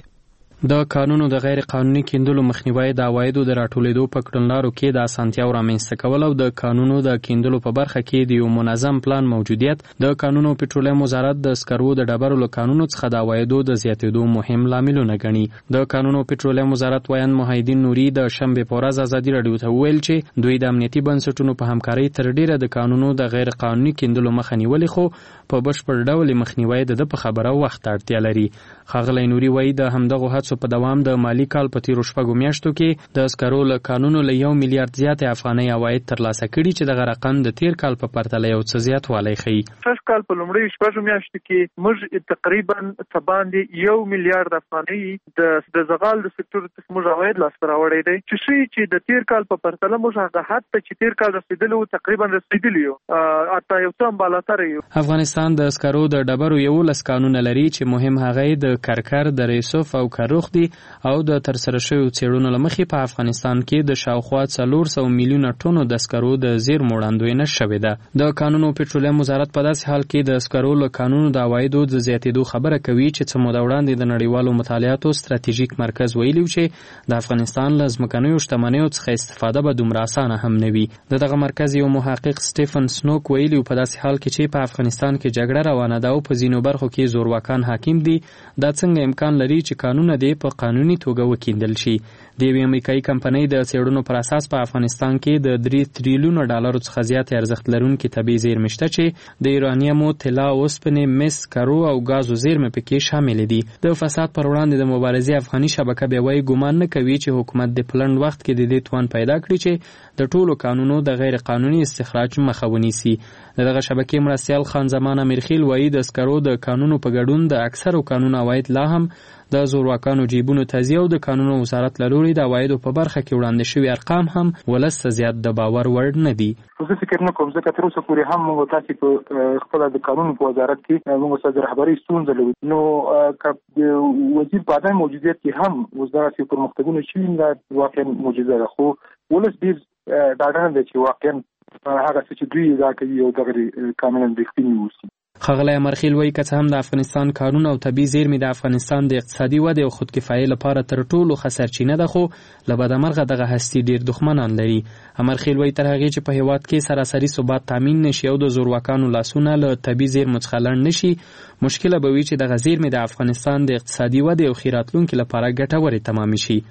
د قانونو د غیر قانوني کیندلو مخنیوي د عوایدو د راټولېدو په کړنلارو کې د اسانتیاو رامنځته کول او د قانونو د کیندلو په برخه کې د یو منظم پلان موجودیت د قانونو پټرولیم وزارت د سکرو د ډبرو له قانونو څخه د عوایدو د زیاتېدو مهم لاملونه ګڼي. د قانونو پټرولیم وزارت ویان موحدین نوري د شنبې په ورځ ازادي رادیو ته وویل چې دوی د امنیتي بنسټونو په همکارۍ تر ډیره د قانونو د غیر قانوني کیندلو مخه نیولې، خو په بشپړ ډول مخنیوي د په خبره وخت اړتیا لري. ښاغلی نوري وایي د همدغه هڅو په دوام د مالی کال په تیرو شپږو میاشتو کې د سکرو له قانونو له یو میلیارډ زیات افغانۍ عواید ترلاسه کړي چې دغه رقم د تیر کال په پرتله یو څه زیاتوالی ښیي. سږ کال په لومړیو شپږو میاشتو کې موږ تقریبا څه باندې یو میلیارډ افغانۍ د د زغال د سکتور څخه موږ عواید لاسته راوړی دی، چې ښیي چې د تیر کال په پرتله موږ هغه حد ته چې تیر کال رسېدلي وو تقریبا رسېدلي یو، حتی یو څه هم بالاتر یو. افغانستان د سکرو د ډبرو یولس قانونه لري چې مهم هغه د کرکر، د ریسوف او کروخ دي او د ترسره شویو څېړنو له مخې په افغانستان کې د شاوخوا څلور سوه میلیونه ټنو د سکرو د زیرمو وړاندوینه شوې ده. د قانونو پټرولیم وزارت په داسې حال کې د سکرو له قانونو د عوایدو د زیاتېدو خبره کوي چې څه موده وړاندې د نړیوالو مطالعاتو ستراتیژیک مرکز ویلي چې د افغانستان له ځمکنیو شتمنیو څخه استفاده به دومره اسانه هم نه وي. د دغه مرکز یو محقق سټیفن سنوک ویلي په داسې حال کې چې په افغانستان کې جګړه روانه ده او په ځینو برخو کې زورواکان حاکم دي، دا څنګه امکان لري چې قانونه دې په قانوني توګه وکیندل شي. د یوې امریکایي کمپنۍ د څېړنو پر اساس په افغانستان کې د درې تریلیونه ډالرو څخه زیات ارزښت لرونکي طبیعي زیرمې شته چې د یورانیمو، طلا، اوسپنې، مس، سکرو او ګازو زیرمې پکې شاملې دي. د فساد پر وړاندې د مبارزې افغاني شبکه بیا وایي ګمان نه کوي چې حکومت د پلند وخت کې د دې توان پیدا کړي چې د ټولو قانونو د غیر قانوني استخراج مخه ونیسي. دغه شبکې مرستیال خان زمان امیرخیل وایي د سکرو د قانونو په ګډون د اکثرو قانون عواید لا هم د زورواکانو جیبونو ته ځي او د قانونو وزارت له لوري د عوایدو په برخه کې وړاندې شوي ارقام هم ولس ته زیات د باور وړ نه دي. زه فکر نه کوم ځکه تر اوسه پورې هم موږ تاسې په خپله د قانون په وزارت کې موږ سره د رهبرۍ ستونزه لرو، نو که د وزیر په عدم موجودیت کې هم وزارت یو پرمختګونه شوي دا واقعا معجزه ده، خو ولس ډېر ډاډه نه دی چې واقعا هغه څه چې دوی ادعا کوي او دغه کاملا رښتیني اوسي. ښاغلی امرخیل وایي که څه هم د افغانستان قانون او طبیعي زیرمې د افغانستان د اقتصادي ودې او خودکفایۍ لپاره تر ټولو ښه سرچینه ده، خو له بدمرغه دغه هستي ډېر دښمنان لري. امرخیل وایي تر هغې چې په هېواد کې سراسري ثبات تامین نشي او د زورواکانو لاسونه له طبیعي زیرمو څخه لنډ نشي، مشکله به وي چې دغه زیرمې د افغانستان د اقتصادي ودې او ښې راتلونکي لپاره ګټورې تمامې شي.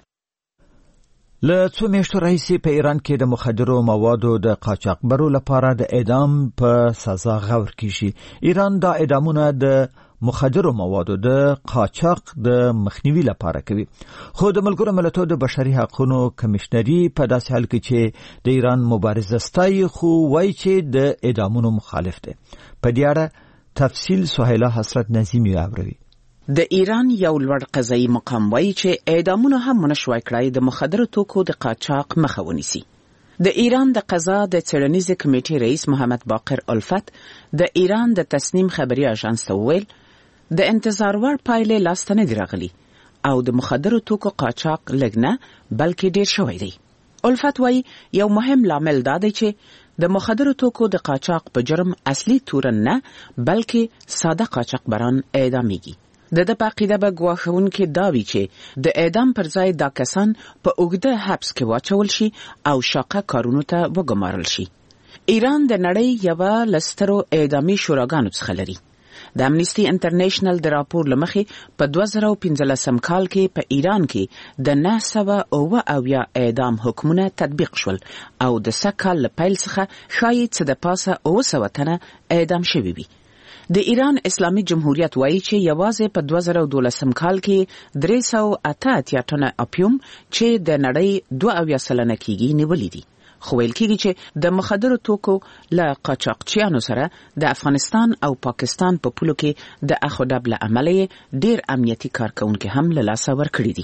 له څو میاشتو راهیسې په ایران کې د مخدرو موادو د قاچاقبرو لپاره د اعدام په سزا غور کیږي. ایران دا اعدامونه د مخدرو موادو د قاچاق د مخنیوي لپاره کوي، خو د ملګرو ملتونو د بشري حقوقو کمشنري په داسې حال کې چې د ایران مبارزه ستایي خو وایي چې د اعدامونو مخالف دی. په دې اړه تفصیل سهیلا حسرت نظیمی اوروي. د ایران یو لوړ قضایي مقام وایي چې اعدامونه هم ونشوای کړای د مخدرو توکو د قاچاق مخه ونیسي. د ایران د قضا د څېړنیزې کمیټې رئیس محمد باقر الفت د ایران د تصنیم خبري اژانس ته وویل د انتظار وړ پایلې لاسته نه دي راغلي او د مخدرو توکو قاچاق لږ نه بلکې ډېر شوی دی. الفت وایي یو مهم لامل دا دی چې د مخدرو توکو د قاچاق په جرم اصلي تورن نه بلکې ساده قاچاقبران اعدامیږي. د د پاقیده به ګواښونکي دا وي چې د اعدام پر ځای دا کسان په اوږده حبس کې واچول شي او شاقه کارونو ته وګمارل شي. ایران د نړۍ یوه له سترو اعدامي شوراګانو څخه لري. د امنیسټي انټرنیشنل د راپور له مخې په دوه زره پنځلسم کال کې په ایران کې د نهه سوه اوه اویا اعدام حکمونه تطبیق شول او د سږ کال له پیل څخه ښایي څه د پاسه اوه سوه تنه اعدام شوي وي. د ایران اسلامي جمهوریت وایي چې یوازې په دوه زره دولسم کال کې درې سوه اته اتیا ټنه اپیوم چې د نړۍ دوه اویا سلنه کېږي نیولي دي، خو ویل کېږي چې د مخدرو توکو له قاچاقچیانو سره د افغانستان او پاکستان په پولو کې د اخ و ډب له امله ډېر امنیتي کارکونکي هم له لاسه ورکړي دي.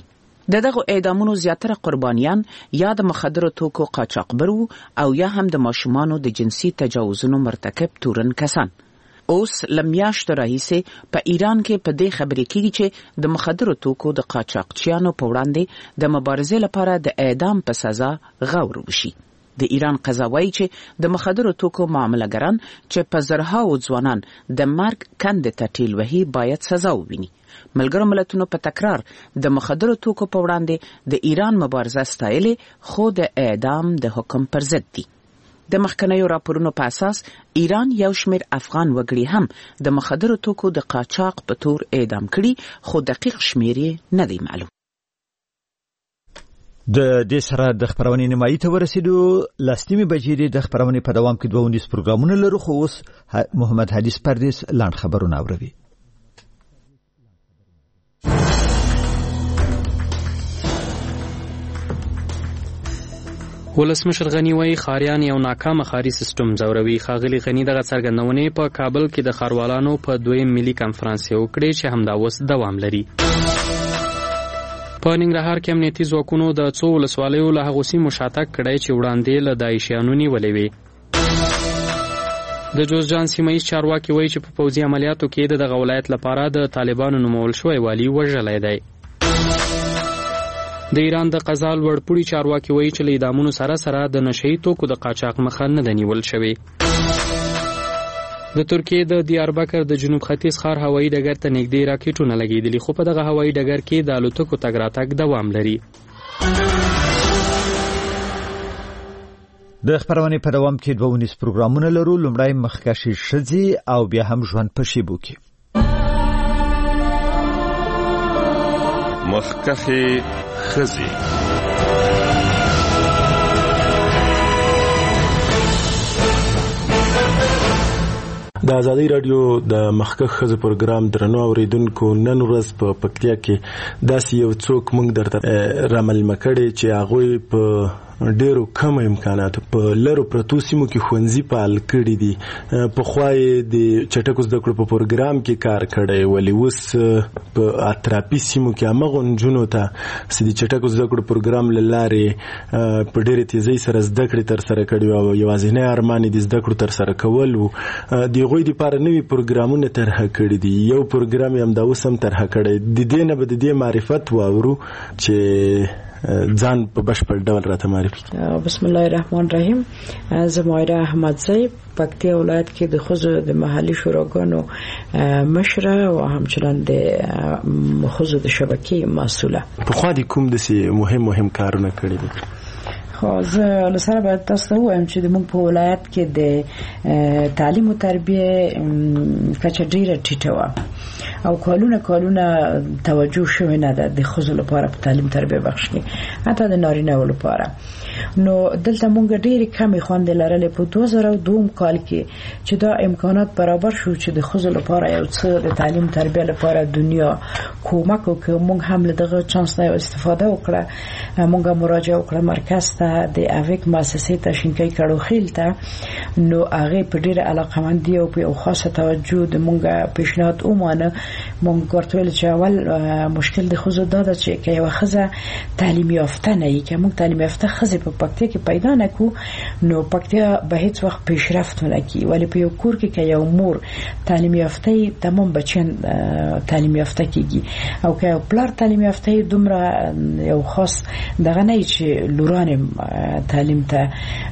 د دغه اعدامونو زیاتره قربانیان یا د مخدرو توکو قاچاقبرو او یا هم د ماشومانو د جنسي تجاوزونو مرتکب تورن کسان. اوس لمیاشت راهیسې په ایران کې په دې خبرې کېږي چې د مخدرو توکو د قاچاقچیانو په وړاندې د مبارزې لپاره د اعدام په سزا غور وشي. د ایران قضا وایي چې د مخدرو توکو معاملهګران چې په زرهاو ځوانان د مرګ کندې ته ټیل وهي باید سزا وویني. ملګرو ملتونو په تکرار د مخدرو توکو په وړاندې د ایران مبارزه ستایلې خو د اعدام د حکم پر ضد دي. د مخکنیو راپورونو په اساس ایران یو شمېر افغان وګړي هم د مخدرو توکو د قاچاق په تور اعدام کړي خو دقیق شمېر یې نه دی معلوم. د دې سره د خبرونې نیمایي ته ورسېدو. لسنیمې بجې د خبرونې په دوام کې دوه ونیز پروګرامونه لرو خو اوس محمد حدیث پردیس لاند خبرونه اوري. ولسمشر غنی وایي خاریان یو ناکامه خاري سیستم زوروي. ښاغلي غنی دغه څرګندونې په کابل کې د ښاروالانو په دویم ملي کنفرانس کې وکړې چې همدا اوس دوام لري. په ننګرهار کې امنیتي ځواکونو د څو ولسوالیو له هغو سیمو شاتګ کړی چې وړاندې له داعشیانو نیولې وې. د جوزجان سیمه ییز چارواکي وایي چې په پوځي عملیاتو کې د دغه ولایت لپاره د طالبانو نومول شوی والي وژلی دی. د ایران د قضا لوړپوړي چارواکي وایي چې له اعدامونو سره سره د نشهیي توکو د قاچاق مخه نه ده نیول شوې. د ترکیې د دیاربکر د جنوب ختیځ ښار هوایي ډګر ته نږدې راکټونه لګېدلي خو په دغه هوایي ډګر کې د الوتکو تګ راتګ دوام لري. د خبرونې په دوام کې دوه ونیز پروګرامونه لرو. لومړی مخکشي ښځې او بیا هم ژوند په شیبو کې. مخکخي خزي د ازادي رادیو د مخکخ خزي پروګرام درنو اوریدونکو نن ورځ په پکتیا کې داسې یو څوک موږ درته رامل مکړي چې هغه په ډیرو کم امکانات په لرو پرتو سیمو کې خوندزي پال کړی دي. په خوای د چټکو زده کړو په پروګرام کې کار کړی ولی اوس په اطرافي سیمو کې امغون جنو ته سدي چټکو زده کړو پروګرام لاره په ډیره تیزی سره زده کړې تر سره کړي او یوازینی ارمان دي زده کړو تر سره کول وو. دی غوي د پاره نوی پروګرامونه طرح کړی دي. یو پروګرام هم دا اوس هم طرح کړی د دې نه به د دې معرفت واورو چې ځان په بشپړ ډول راته معرفي. بسم الله الرحمن الرحیم. زمایره احمدزی پکتیا ولایت کې د خزو د محلي شوراګانو مشره او همچنان د خزو د شبکې مسؤله. په خو دې کوم د مهم مهم کارونه کړی دي؟ خو زه لسره باید تاسو ته وایم چې د موږ په ولایت کې د تعلیم او تربیه کچه ډیره ټیټه وه او کالونه کالونه توجه شوی نه ده د ښځو لپاره په تعلیم تربیه بخش کې حتی د نارینه‌و لپاره. نو دلته موږ ډیرې کمې خوندې لرلې په دوه زره او دوه کال کې چې دا امکانات برابر شو چې د ښځو لپاره یو څه د تعلیم تربیه لپاره دنیا کومک وکړي. موږ هم له دغه چانس نه استفاده وکړه. موږ مراجعه وکړه مرکز ته د اویک مؤسسې ته شینکۍ کړو خیل ته. نو هغه په ډیره علاقمندي او په خاصه توجه د موږ پیشنهاد ومانه. موږ ورته ویل چې اول مشکل د ښځو دا ده چې که یوه ښځه تعلیم یافته نه وي، که موږ تعلیم یافته ښځې په پکتیا کې پیدا نه کړو نو پکتیا به هیڅ وخت پیشرفت ونه کړي. ولې په یو کور کې که یو مور تعلیم یافته وي تمام بچیان تعلیم یافته کېږي او که یو پلار تعلیم یافته وي دومره یو خاص دغه نه چې لوران تعلیم ته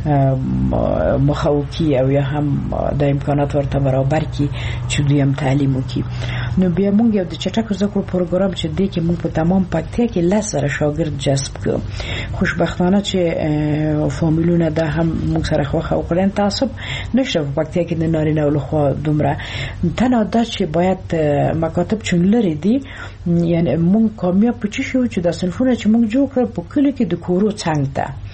مخاوکی او یا هم د امکانات ورته برابر کی چې دوی هم تعلیم وکړي. نو بیا موږ یو د چټکو زده کړو پروګرام چې دی کې موږ په تمام پکتیا کې لس زره شاګرد جذب کړو. خوشبختانه چې فامیلونه دا هم موږ سره خوښه وکړل. تعصب نشته په پکتیا کې د نارینه او لخوا دومره. تنها دا چې باید مکاتب چون لري دي، یعنی موږ کامیاب پچی شو چې د صنفونه چې موږ جوړ کړ په کلی کې د کورو څنګ ته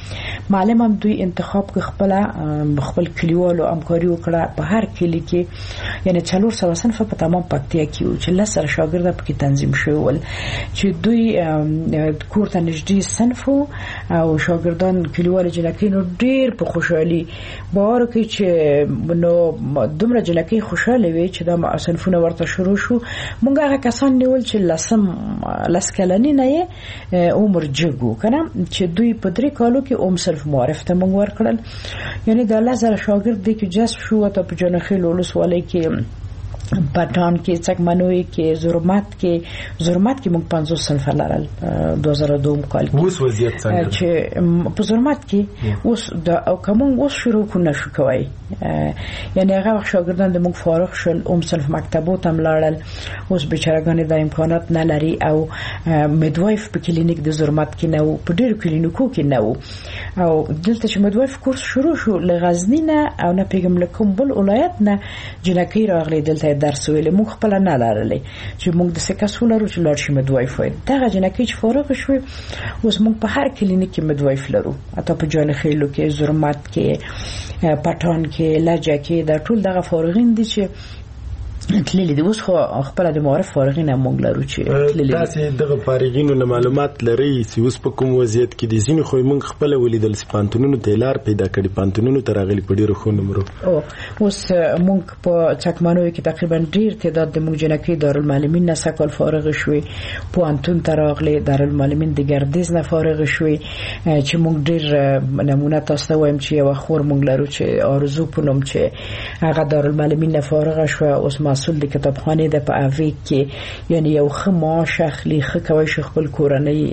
معلم هم دوی انتخاب کې خپل خپل کلیوالو همکاري وکړه په هر کلی کې یعنی څلور سوه صنف په تمام پکتیا کې و چې لسره شاګرد پکې تنظیم شوی ول چې دوی کور ته نږدې صنف او شاګردان کلیوال جنکې نو ډیر په خوشحالي باور کوي چې نو دومره جنکې خوشاله وي چې دا صنفونه ورته شروع شو مونږ هغه کسان نیول چې لسم لسکلنی نه عمر جګو کنه چې دوی په درې کالو کې اوم صرف معرف ته مونږ ورکړل یعنی د لزر شاګرد دي کې جذب شو ته په جنخیل ولسوالۍ کې پټان کې څکمنوي کې زرمات کې زرمات کې موږ پنځوس صنف لرل دوه زره دوه کال کې اوس وضعیت څنګه چې په زرمات کې اوس د او کوم اوس شروع کو نشو کوي یعنی هغه شاګردان د موږ فارغ شول اوم صنف مکتبو تم لرل اوس بیچارهګان د امکانات نه لري او میډوایف په کلینیک د زرمات کې نه په ډیر کلینیکو کې نه او دلته چې میډوایف کورس شروع شو لغزنی نه او نه پیغام لکم بل ولایت نه جنکی راغلي دلته درس ویل موږ خپل نه لرلې چې موږ د سکاسولو چې لار شي میډوایف وي دا جنکی چې فارغ شوی اوس موږ په هر کلینیک کې میډوایف لرو اته په جان خېلو کې زرمات کې پټان کې لجه کې دا ټول دغه فارغین دي چې تللی دی اوس خو خپل د معرف فارغین هم موږ لرو چې تللی تاسو دغه فارغینو نه معلومات لري چې اوس په کوم وضعیت کې دي ځینې خو موږ خپل ولیدل سپانتونونو ته لار پیدا کړي پانتونونو ته راغلي په ډیرو خو نمبرو او اوس موږ په چکمنوي کې تقریبا ډیر تعداد د موږ جنکی دارالمعلمین نه سکل فارغ شوي پانتون ته راغلي دارالمعلمین د ګردیز نه فارغ شوي چې موږ ډیر نمونه تاسو ته وایم چې یو خور موږ لرو چې آرزو پونم چې هغه دارالمعلمین نه فارغ شو اوس مسئول د کتابخانه د په اوی کې یعنی یو خما شخلی خکوي خپل کورنۍ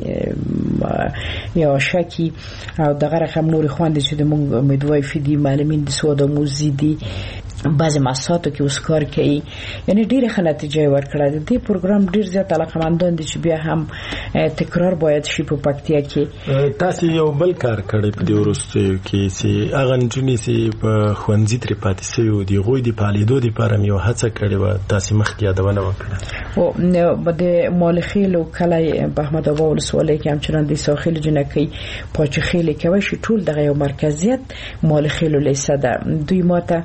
یا شکی او دغه رقم نور خواندې چې د موږ میډوایف دي معلمین د سواد موزي دي بعضی مؤسساتو کې اوس کار کوي یعنی ډیره ښه نتیجه ورکړه د دې پروګرام ډیر زیات علاقمندان دي چې بیا هم تکرار باید شي په پکتیا کې تاسو یو بل کار کړی په دې ورستو کې چې اغه نجونې چې په خوندزي تر پاتې شوی دی غوي دی پالیدو دی پرم یو هڅه کړې و تاسو مخکې یادونه وکړه او د مالخیل او کلای په احمد ابا ولسوالۍ کې همچنان د ساحل جنکی پاچخیل کوي چې ټول دغه یو مرکزیت مالخیل لیسه ده دوی ماته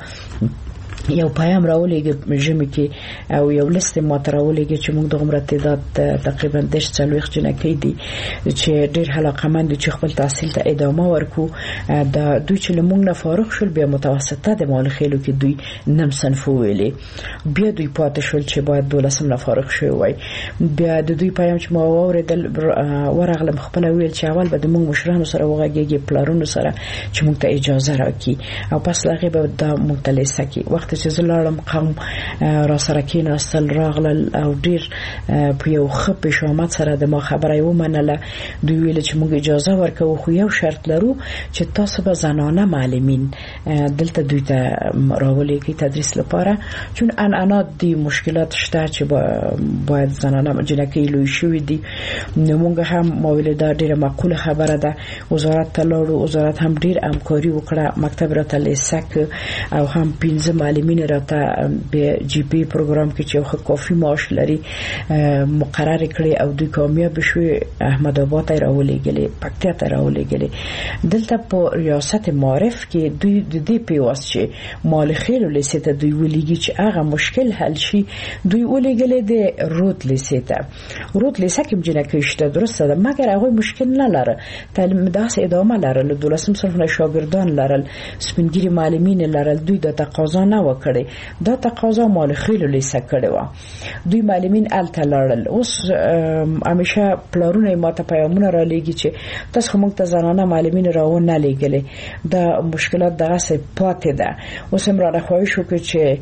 یو پیام راولېږي ژمي کې او یو لست ماته راولېږي چې موږ د عمر تعداد تقریبا د څلوېښت جنکۍ دي چې ډېر علاقمند چې خپل تحصیل ته ادامه ورکو د دوی چې موږ نه فارغ شول بیا متوسطه د مالخیلو کې دوی نیم صنف ویلې بیا دوی پاتې شول چې باید دولسم نه فارغ شوی وای بیا د دوی پیام چې ما واورېدل ورغلم خپل ویل چې اول به د موږ مشرانو سره وغږیږي پلارونو سره چې موږ ته اجازه راکړي او پس هغه به د موږ ته لیسه کې وخت چې زلالم قوم را سره کې نستل راغلل او ډیر په یو خپ شامت سره د ما خبرې ومنله دوی ویل چې موږ اجازه ورکو خو یو شرط لرو چې تاسو به زنانه معلمین دلته دوی ته راولېږي تدریس لپاره چون ان انا دي مشکلات شته چې باید زنانه جنکی لوي شوې دي نو موږ هم مویل دا ډیره معقوله خبره ده وزارت ته لاړو وزارت هم ډیر همکاري وکړه مکتب راته لیسک او هم پنځه معلمین راته به جی پی پروګرام کې چې خو کافي معاش لري مقرر کړي او دوی کامیاب شوي احمد آباد ته راولېږلي پکتیا ته راولېږلي دلته په ریاست معرف کې دوی د دې پیواس چې مالخیل لیسته دوی ولېږي چې هغه مشکل حل شي دوی ولېږلي د روت لیسته روت لیسته کې جنکه شته درسته ده مګر هغه مشکل نه لري تعلیم داسې ادامه لري له دولسم صنف نه شاګردان لرل سپینګری معلمین لرل دوی د تقاضا نه وکړي دا تقاضا مالخیل لیسه کړي و دوی معلمین الته لرل اوس همیشه پلارونه ماته پیغامونه را لېږي چې تاسو موږ ته زنانه معلمین راو نه لېږلې دا مشکلات دغه څه پاتې ده اوس هم را خواهش وکړي چې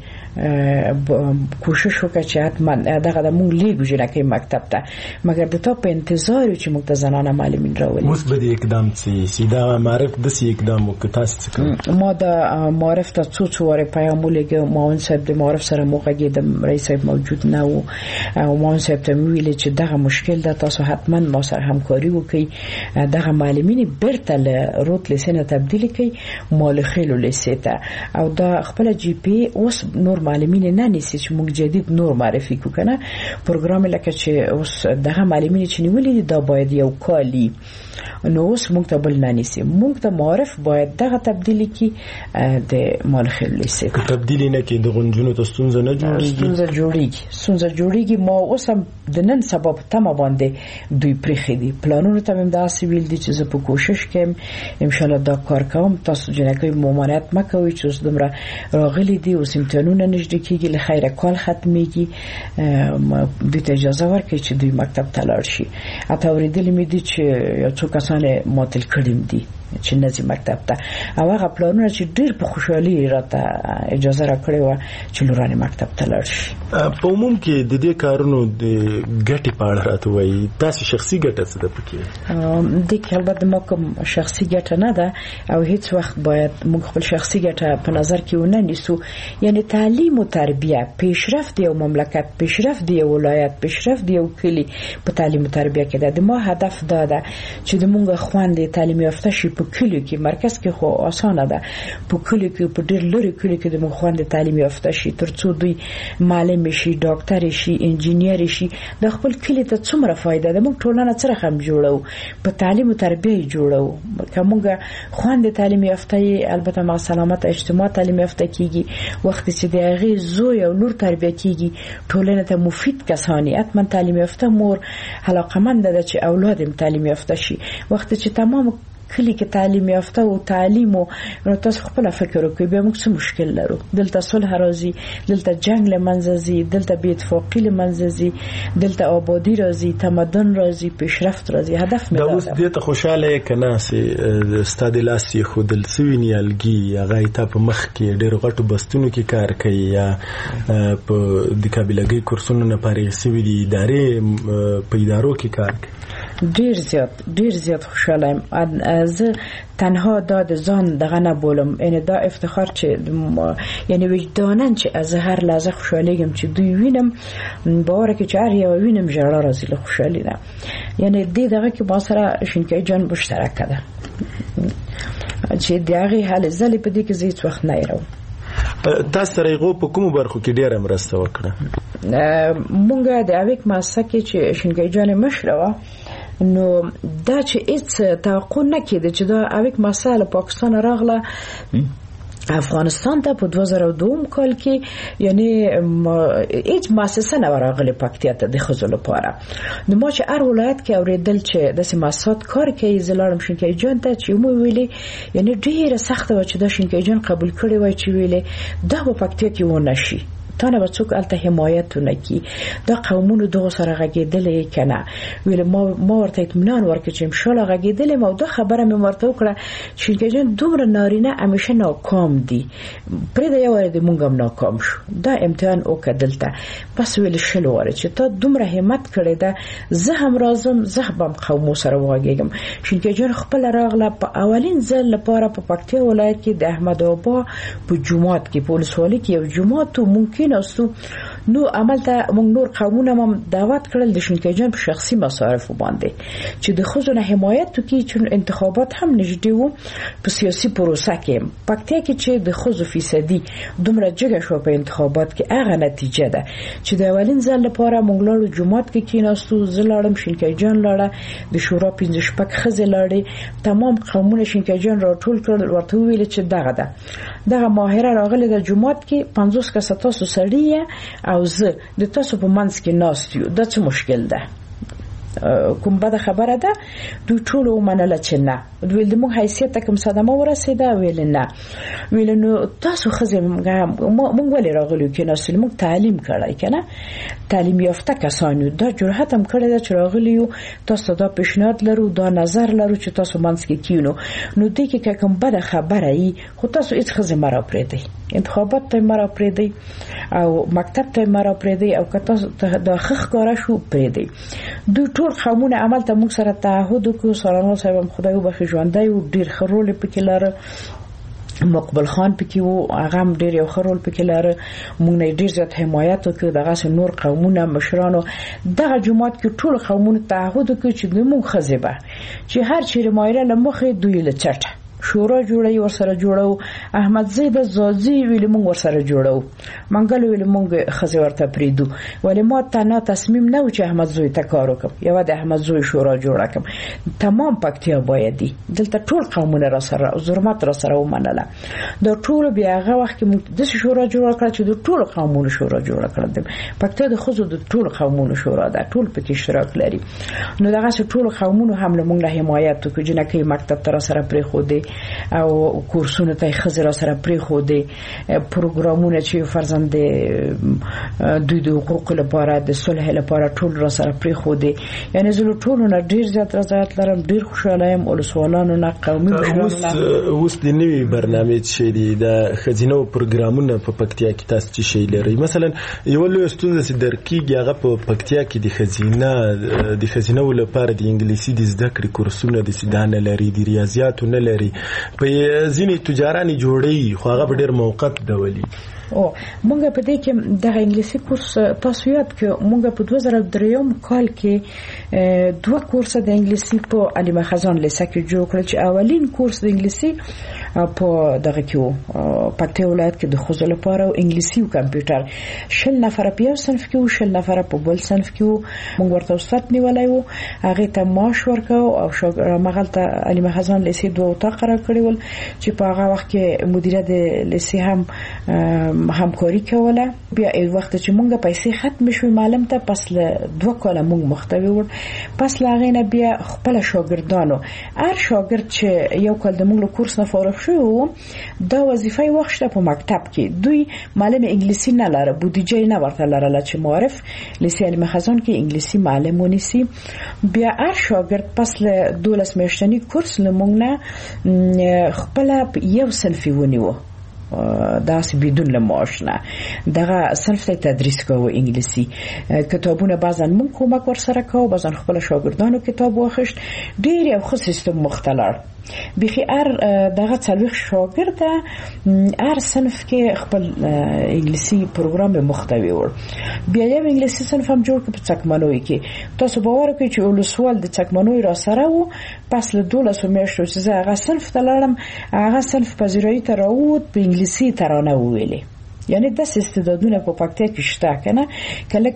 کوشش وکړي چې حتما دغه د موږ لیږو جنکۍ مکتب ته مګر د تا په انتظار چې موږ ته زنانه معلمین راولي اوس به د اقدام چې سیده معرف د سی اقدام وکړي تاسو څه کوي ما د معرف ته څو څو واره پیغام ولېږه معاون صاحب د معرف سره موقعېدم رئیس صاحب موجود نه و او معاون صاحب ته ویل چې دغه مشکل ده تاسو حتما ما سره همکاري وکړئ دغه معلمین بیرته له روت لیسه نه تبدیل کړئ مالخیل لیسه ته او دا خپل جی پی اوس نور نور معلمین نه نیسي چې موږ جدید نور معرفي کو کنه پروګرام لکه چې اوس دغه معلمین چې نیولې دا باید یو کالی نو اوس موږ ته بل نه نیسي موږ ته معرف باید دغه تبدیلی کی د مالخل لیسي که تبدیلی نه کی د غنجونو ته ستونزه نه جوړیږي ستونزه جوړیږي ستونزه جوړیږي ما اوس هم د نن سبب تمه باندې دوی پرېخي دي پلانونو ته هم دا سویل دي چې زه په کوشش کوم ان شاء الله دا کار کوم تاسو جنکوي ممانعت مکوئ چې اوس دمره راغلي دي اوس امتحانونه نږدې کیږي له خیره کال ختميږي دوی ته اجازه ورکړي چې دوی مکتب ته لاړ شي اته اوریدل مې دي چې یو څو کسان ماتل کړم دي چې نځي مکتب ته او هغه پلانونه چې ډېر په خوشحالي راته اجازه راکړې و چې لورانه مکتب ته لاړ شي په عموم کې د دې کارونو د ګټې په اړه راته وایي تاسو شخصي ګټه څه ده پکې د کې البته ما کوم شخصي ګټه نه ده او هیڅ وخت باید موږ خپل شخصي ګټه په نظر کې ونه نیسو یعنی تعلیم او تربیه پیشرفت یو مملکت پیشرفت دی ولایت پیشرفت دی کلی په تعلیم او تربیه کې ده د ما هدف دا ده چې د موږ خويندې تعلیم یافته شي په کلی کې مرکز کې خو اسانه ده په کلی کې په ډېر لوري کلی کې د موږ خويندې تعلیم یافته شي ترڅو دوی معلم شي ډاکټر شي انجینیر شي د خپل کلی ته څومره فائدہ ده موږ ټولنه سره هم جوړو په تعلیم او تربیه جوړو کومه خويندې تعلیم یافته البته ما سلامت اجتماع تعلیم یافته کیږي وخت چې د هغه زوی او لور تربیه کیږي ټولنه ته مفید کسانی اتمن تعلیم یافته مور علاقمند ده چې اولادم تعلیم یافته شي وخت چې تمام کلی کې تعلیم یافته او تعلیم او تاسو خپل فکر وکړئ به موږ څه مشکل لرو دلته صلح راځي دلته جنگ لمنځي دلته بې اتفاقی لمنځي دلته آبادی راځي تمدن راځي پیشرفت راځي هدف مې دا اوس دې ته خوشاله کنه سي استاد لاسي خود السوینی الګي هغه ته په مخ کې ډېر غټو بستونو کې کار کوي یا په د کابلګي کورسونو نه پاره سوي دي ادارې په ادارو کې کار کوي ډیر زیات ډیر زیات خوشاله ام زه تنها دا د ځان دغه نه بولم ان دا افتخار چې یعنی وجدانن چې از هر لحظه خوشالېږم چې دوی وینم باور کې چې هر یو وینم ژړا راځي له خوشالۍ نه یعنی دې دغه کې با سره شینکای جان مشترک ده چې دغه حال زلي په دې کې زیات وخت نه یرو تاسو سره یو په کوم برخو کې ډیره مرسته وکړه مونږه د اویک ماسه کې چې شینکای جان مشروا نو دا چې هیڅ توقع نه کېده چې دا اویک مسله پاکستان راغله افغانستان ته په دوه زره و دوه کال کې یعنی هیڅ مؤسسه نه راغله پکتیا ته د خزو لپاره نو ما چې هر ولایت کې اوریدل چې د سیماسات کار کوي زلارم شینکای جان ته چې مو ویلي یعنی ډیره سخت و چې دا شینکای جان قبول کړي وای چې ویلي دا په پکتیا کې و نشي تانه به څوک الته حمایت نکي دا قومونو دغه سره غږیدل کنه ویل ما ما ورته اطمینان ورکړ چې ان شاء الله غږیدل ما دا خبره مې ورته وکړه چې جن دومره نارینه همیشه ناکام دي پرې دا یو د مونږ هم ناکام شو دا امتحان وکړلته بس ویل شل وره چې ته دومره همت کړې ده زه هم راځم زه هم قوم سره واګم چې جن خپل راغله په اولین ځل لپاره په پکتیا ولایت کې د احمد آبا په جمعات کې پولیسوالي کې یو جمعات ممکن نو نو عملته موږ نور قومونه هم دعوت کړل د شینکای جان په شخصي مصارف باندې چې د خزونه حمایت کوي چې انتخابات هم نږدې وو په سیاسي پروسه کې پکتیا کې چې د خزو فیصدي دومره جګه شو په انتخابات کې هغه نتیجه ده چې د اولین ځل لپاره موږ لاړو جمعات کې کیناستو زلاړم شینکای جان لاړه د شورا پنځه شپږ خزې لاړې تمام قومونه شینکای جان راټول کړل ورته ویل چې دغه ده دغه ماهره راغله د جمعات کې پنځوس کسه تاسو سړی او زه د تاسو په منځ کې ناست یو دا څه مشکل ده کوم بده خبره ده دوی ټول ومنله چې نه دوی د موږ حیثیت کوم صدمه ورسېده ویل نه ویل نو تاسو خزه موږ ولې راغلو کې نو موږ تعلیم کړای کنه تعلیم یافته کسانو دا جرأت هم کړی چې راغلیو تاسو دا پیشنهاد لرو دا نظر لرو چې تاسو منځ کې کینو نو دې کې کوم بده خبره ای خو تاسو هیڅ خزه مرا پرې دی انتخابات ته مرا پرې دی او مکتب ته مرا پرې دی او کته د خخ کارا شو پرې دی دوی ټول قومونه عمل ته موږ سره تعهد وکړو سلام صاحب خدای وبخښي ژوندۍ او ډیر خرول پکې لاره مقبل خان پکې وو هغه هم ډیر یو خرول پکې لاره موږ نه ډیر زیات حمایت وکړو دغه نور قومونه مشرانو دغه جماعت کې ټول قومونه تعهد وکړو چې موږ خزبه چې هر چیرې مایره لمخې دوی له چټه شورا جوړي ورسره جوړو احمد زید زازي ویل موږ ورسره جوړو منګل ویل موږ خزي ورته پریدو ولی ما تنها تصمیم نه و چې احمد زوی ته کار وکم یو د احمد زوی شورا جوړه کم تمام پکتیا بایدی دلته ټول قومونه را سره ظلمات را سره ومنله دا ټول بیا هغه وخت کې موږ د شورا جوړه کړ چې د ټول قومونو شورا جوړه کړل پکتیا د خزو د ټول قومونو شورا ده ټول پکې اشتراک لري نو دغه ټول قومونو هم له موږ حمایت وکړو جنکه مکتب تر سره پرې خو دي او کورسونه ته خزر سره پرې خو دي پروګرامونه چې فرزند دوی د حقوق لپاره د صلح لپاره ټول را سره پرې خو دي یعنی زه ټول نه ډیر زیات رضایت لرم ډیر خوشاله یم او سوالانو نه قومي مشرانو اوس د نوي برنامه چې دی د خزینه او پروګرامونه په پکتیا کې تاسو چې شی لري مثلا یو لوی ستونزه چې درکېږي هغه په پکتیا کې د خزینه د خزینه لپاره د انګلیسي د زده کړې کورسونه د سیدانه لري د ریاضیاتو نه لري په ځینې تجاراني جوړي خو هغه ډېر موقت ډولي او مونږ په دې کې د انګلیسي کورس تاسو یاد کې مونږ په دوه زره درې کال کې دوه کورس د انګلیسي په علي مخزان لیسه کې جوړ کړل چې اولین کورس د انګلیسي په دغه کې پکتیا ولایت کې د خوځو لپاره او انګلیسي او کمپیوټر شل نفر په یو صنف کې او شل نفر په بل صنف کې مونږ ورته استاد نیولای وو هغه ته معاش ورکاو او شاګرد مغلطه علي مخزان لیسه دوه تا قرار کړی ول چې په هغه وخت کې مدیره د لیسه هم همکاري کوله بیا ای وخت چې مونږه پیسې ختم شوې معلم ته پس له دوه کاله مونږ مختوي ور پس لاغې نه بیا خپل شاګردانو هر شاګرد چې یو کال د مونږ له کورس نه فارغ شو دا وظیفه وخت په مکتب کې دوی معلم انګلیسي نه لاره بودیجه نه ورته لاره چې معرف لیسه علم خزان کې انګلیسي معلم ونیسي بیا هر شاګرد پس له دولس میاشتنی کورس له مونږ نه خپل یو صنفي ونیو داس بدون لمعاش نه دغه صنف ته تدریس کوو انګلیسي کتابونه بعضن مونږ کومک ورسره کوو بعضن خپل شاګردانو کتاب واخښت ډېر یو خو سیستم مختلف بخي ار دغه څلوخ شاګرد هر صنف کې خپل انګلیسي پروګرام محتوي ور بیا یو انګلیسي صنف هم جوړ کړ په څکمنوي کې تاسو باور کوئ چې ولسوال د څکمنوي را سره وو پس له دولس میاشتو چې هغه صنف ته لاړم هغه صنف پذیرایی ته راووت په انګلیسي ترانه ویلې یعنی د استعدادونه په پکتیا کې شته کنه کله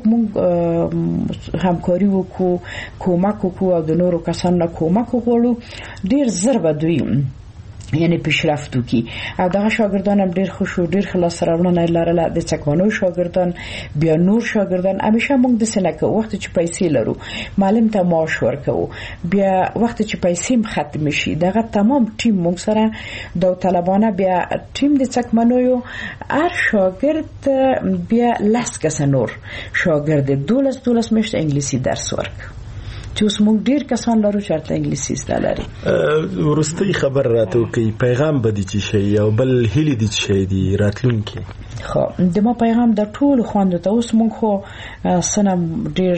موږ همکاري وکړو کومک وکړو او د نورو کسانو نه کومک وغواړو ډیر زر به دوی یعنی پیشرفت وکي او دغه شاګردان هم ډیر خوشو ډیر خلاص راوړنه لرله د څکمنو شاګردان بیا نور شاګردان همیشه موږ د سنکه وخت چې پیسې لرو معلم ته معاش ورکو بیا وخت چې پیسې ختم شي دغه تمام ټیم موږ سره د طالبانه بیا ټیم د څکمنو یو هر شاګرد بیا لاس کس نور شاګرد دولس دولس مشت انګلیسي درس ورک چې اوس موږ ډیر کسان لرو چې ارته انګلیسي زده لري ورستي خبر راته کوي پیغام بدی چې شي او بل هلي دي چې دی راتلونکي خو د ما پیغام د ټول خوندو ته اوس موږ خو سنم ډیر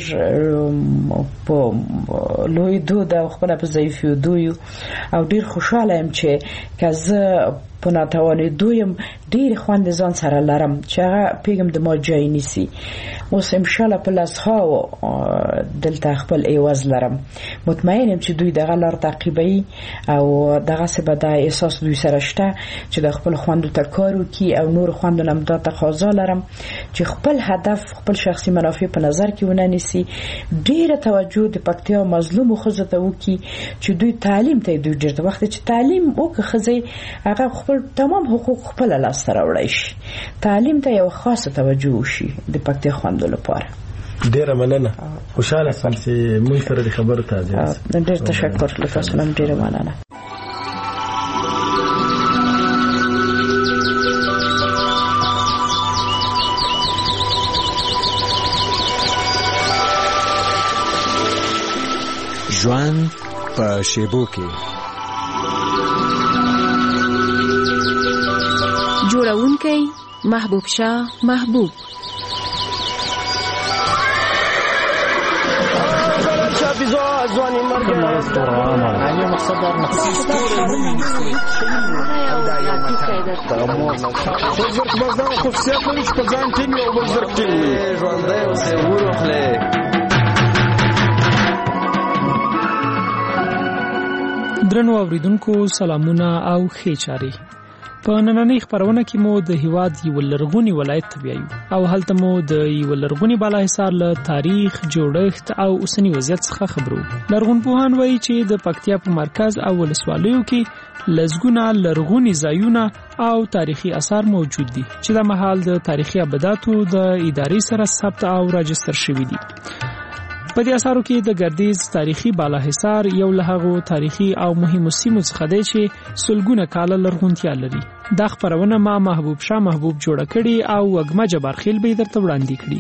په لوی دو د خپل په ضعیفو دوی او ډیر خوشاله یم چې کزه په ناتوانې دویم ډیر خوند ځان سره لرم چې هغه پیغام د ما جای نیسی اوس ان شاء الله په لاس ها دلته خپل ایواز لرم مطمئن یم چې دوی دغه لار تعقیبي او دغه سبا د احساس دوی سره شته چې د خپل خوندو ته کار وکي او نور خوندو نم د تقاضا لرم چې خپل هدف خپل شخصي منافع په نظر کې ونه نیسي ډیره توجه د پکتیا مظلوم خزه ته وکي چې دوی تعلیم ته دوی ډیر وخت چې تعلیم او که خزه هغه خپل تمام حقوق خپل لاس سره وړي شي تعلیم ته یو خاصه توجه وشي د پکتیا خوندو لپاره ډیره مننه خوشاله سم چې موږ سره د خبرو تازه ډیر تشکر لکه سلام ډیره مننه ژوند په شیبو کې جوړونکی محبوب شاه محبوب ځواني مرګ علی مقصد دار مقصد وزرت بازار خصوصیات لري چې په ځان ټینګ او وزرت ټینګ ژوندۍ اوسې وروخلې درنو اوریدونکو سلامونه او ښې چارې. په نننۍ خبرونه کې مو د هیواد یو لرغونی ولایت تبیایو او هلته مو د یو لرغونی بالاحصار له تاریخ، جوړښت او اوسنی وضعیت څخه خبرو. لرغونپوهان وایي چې د پکتیا په مرکز او ولسوالیو کې لزګونه لرغونی ځایونه او تاریخي آثار موجود دي چې د مهال د تاریخي ابداتو د ادارې سره ثبت او راجستر شوي دي. په دې اثارو کې د ګردیز تاریخي بالاحصار یو له هغو تاریخي او مهمو سیمو څخه دی چې سلګونه کاله لرغونتیا لري. دا خبرونه ما محبوب شاه محبوب جوړه کړي او وګمه جبارخیل به درته وړاندې کړي.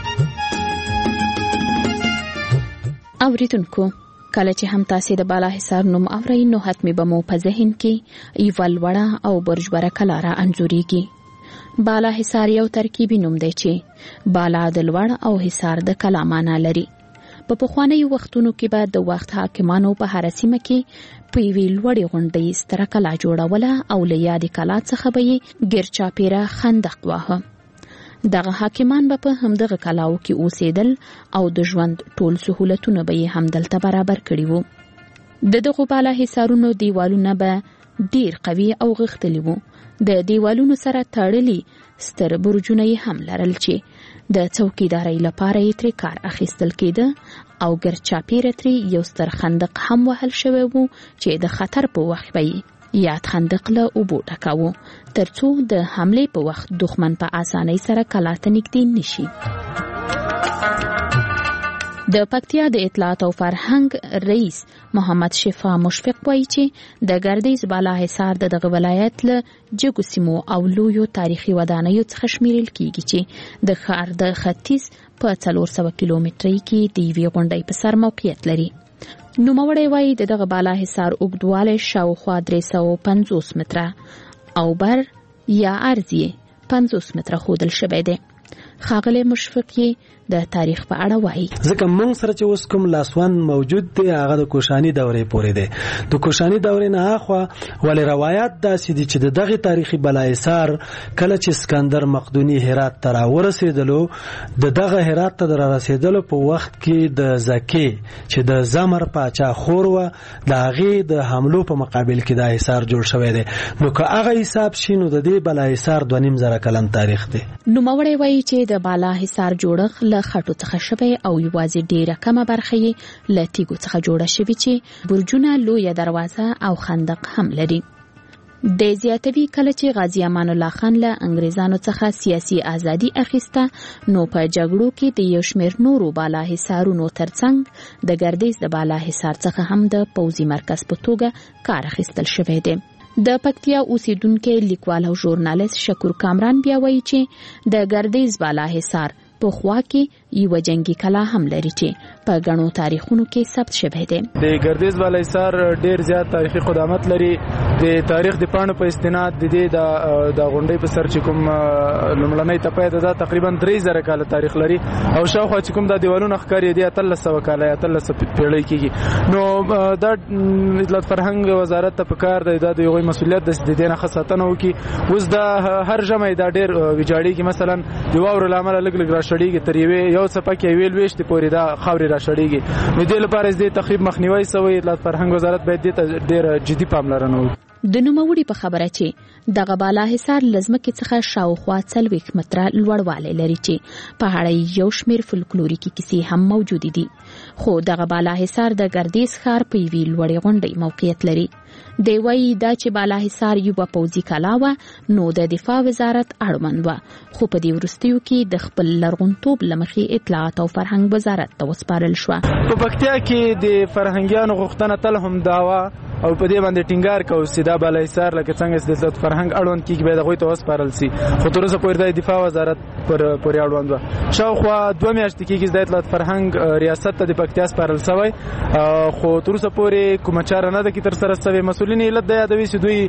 اوریدونکو، کله چې هم تاسو د بالاحصار نوم اورئ نو حتمي به مو په ذهن کې یو لوړه او برجبره کلاره انځوريږي. بالاحصار یو ترکیبي نوم دی چې بالا د لوړ او حصار د کلا معنی لري. په پخوانیو وختونو کې به د وخت حاکمانو په هر سیمه کې په یوې لوړې غونډۍ ستره کلا جوړوله او له یادې کلا څخه به یې ګرچاپیره خندق واهه. دغه حاکمان به په همدغه کلاو کې اوسېدل او د ژوند ټول سهولتونه به یې همدلته برابر کړي وو. د دغو بالاحصارونو دیوالونه به ډیر قوي او غښتلي وو. د دیوالونو سره تړلي ستر برجونه یې هم لرل چې د څوکیدارۍ لپاره یې ترې کار اخیستل کېده او ګرچاپیره ترې یو ستر خندق هم وهل شوی وو چې د خطر په وخت به یې یاد خندق له اوبو ډکاوه ترڅو د حملې په وخت دښمن په اسانۍ سره کلا ته نږدې نشي. د پکتیا د اطلاعات او فرهنګ رئیس محمد شفا مشفق وایي چې د ګردیز بالاحصار د دغه ولایت له جګو سیمو او لویو تاریخي ودانیو څخه شمیرل کیږي چې د ښار د ختیځ په څلور سوه کیلومترۍ کې د یوې غونډۍ په سر موقعیت لري. نوموړی وایي د دغه بالاحصار اوږدوالی شاوخوا درې سوه پنځوس متره او بر یا عرض یې پنځوس متره ښودل شوی دی. ښاغلی مشفق یې د تاریخ په اړه وایي. ځکه موږ سره چې اوس کوم لاسوند موجود دی هغه د کوشاني دورې پورې دی. د کوشاني دورې نه اخوا ولې روایت داسې دي چې د دغه تاریخي بالاحصار کله چې اسکندر مقدوني هرات ته راورسېدلو د دغه هرات ته رارسېدلو په وخت کې د زکې چې د زمر پاچا خور و د هغې د حملو په مقابل کې د حصار جوړ شوی دی. نو که هغه حساب شي نو د دې بالاحصار دوه نیم زره کلن تاریخ دی. نوموړی وایي چې د بالاحصار جوړښت له خټو څخه شوی او یوازې ډیره کمه برخه یې له تیږو څخه جوړه شوې چې برجونه، لویه دروازه او خندق هم لري. د زیاتوي کله چې غازی امان الله خان له انګریزانو څخه سیاسي ازادي اخیسته نو په جګړو کې د یو شمېر نورو بالاحصارونو ترڅنګ د ګردیز د بالاحصار څخه هم د پوځي مرکز په توګه کار اخیستل شوی دی. د پکتیا اوسیدونکو لیکوال او ژورنالیست شکور کامران بیا وایي چې د ګردیز بالاحصار په خوا کې یو جنگي کلا هم لري چې په غنو تاریخونو کې ثبت شوی دی. د ګردیز بالاحصار ډیر زیات تاریخي قدامت لري. د تاریخ د پاڼو په استناد د دې د غونډۍ په سر چې کوم لومړنۍ تپه ده دا تقریبا درې زره کال تاریخ لري او شاوخوا چې کوم د دیوالونو ښکاري دي اتلس سوه کاله اتلس پیړۍ کېږي. نو دا اطلاعات فرهنګ وزارت ته پکار دی دا د یو مسؤلیت د دې نه خاصتنه وکي. اوس دا هر جمع دا ډیر ویجاړي مثلا د واورو لامل لګ لګ راشړيږي تر یو څپه کې ویل وېشت پورې دا خاوري راشړيږي. نو دې لپاره دې تخریب مخنیوي سوی اطلاعات فرهنګ وزارت باید دې ته ډیر جدي پاملرنه وکړي. د نوموړي په خبره چې دغه بالاحصار لزمکې څخه شاوخوا څلوېښت متره لوړوالی لري چې په اړه یو شمېر فولکلوریکي کیسې هم موجودې دي. خو دغه بالاحصار د ګردیز ښار په یوې لوړې غونډۍ موقعیت لري. دی وایي دا چې بالاحصار یوه پوځي کلا وه نو د دفاع وزارت اړوند وه خو په دې وروستیو کې د خپل لرغونتوب له مخې اطلاعات او فرهنګ وزارت ته وسپارل شوه. په پکتیا کې د فرهنګیانو غوښتنه تل هم دا وه او په دې باندې ټینګار کوو چې دا بالاحصار لکه څنګه چې د فرهنګ اړوند کېږي باید هغوی ته وسپارل شي. خو تر اوسه پورې د دفاع وزارت پورې اړوند وه. شاوخوا دوه میاشتې کېږي چې د اطلاعات فرهنګ ریاست ته د پکتیا سپارل شوی خو تر اوسه پورې کومه چاره نه ده کې ترسره شوې. مسؤلین علت دا یادوي چې دوی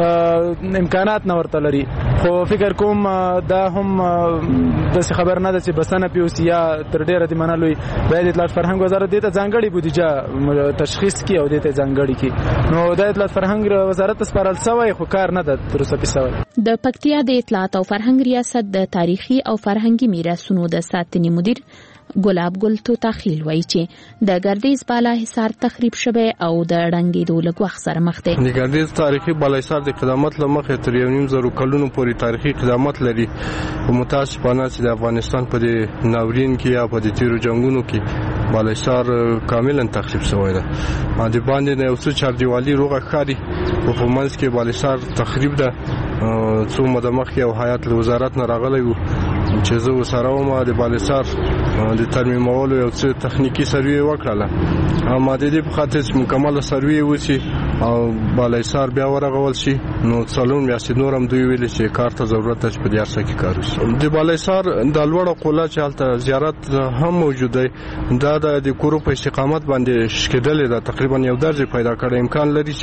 امکانات نه ورته لري. خو فکر کوم دا هم داسې خبر نه ده چې بسنه پیوسي یا تر ډېره د منلوي باید اطلاعات فرهنګ وزارت دې ته ځانګړې بودیجه تشخیص کړي او دې ته ځانګړې کړي. نو د اطلاعات فرهنګ وزارت ته سپارل شوی خو کار نه ده تر اوسه پې شوی. د پکتیا د اطلاعات او فرهنګ ریاست د تاریخي او فرهنګي میراثونو د ساتنې مدیر ګلاب ګل توتاخیل وایي چې د ګردیز بالا حصار تخریب شوی او د ړنګېدو لږ وخت سره مخ دی. د ګردیز تاریخي بالا حصار د قدامت له مخې تر یو نیم زرو کلونو پورې تاریخي قدامت لري. متاسفانه چې د افغانستان په دې ناورین کې یا په دې تیرو جنگونو کې بالا حصار کاملا تخریب شوی ده. د باندې نه یو څه چاردیوالي روغه ښکاري او په منځ کې بالا حصار تخریب ده. څو موده مخکې یو هیات له وزارت نه راغلی و چې زه ورسره وم د بالا حصار د ترمیمولو یو څه تخنیکي سروې وکړله. اما د دې په خاطر چې مکمله سروې وشي او بالا حصار بیا ورغول شي نو څلور میاشتې نور هم دوی ویلي چې کار ته ضرورت ده چې په دې هر څه کې کار وشي. د بالا حصار د لوړه قله چې هلته زیارت هم موجود دی دا د کورو په استقامت باندې شکېدلې ده. تقریبا یو درجه پیدا کړی. امکان لري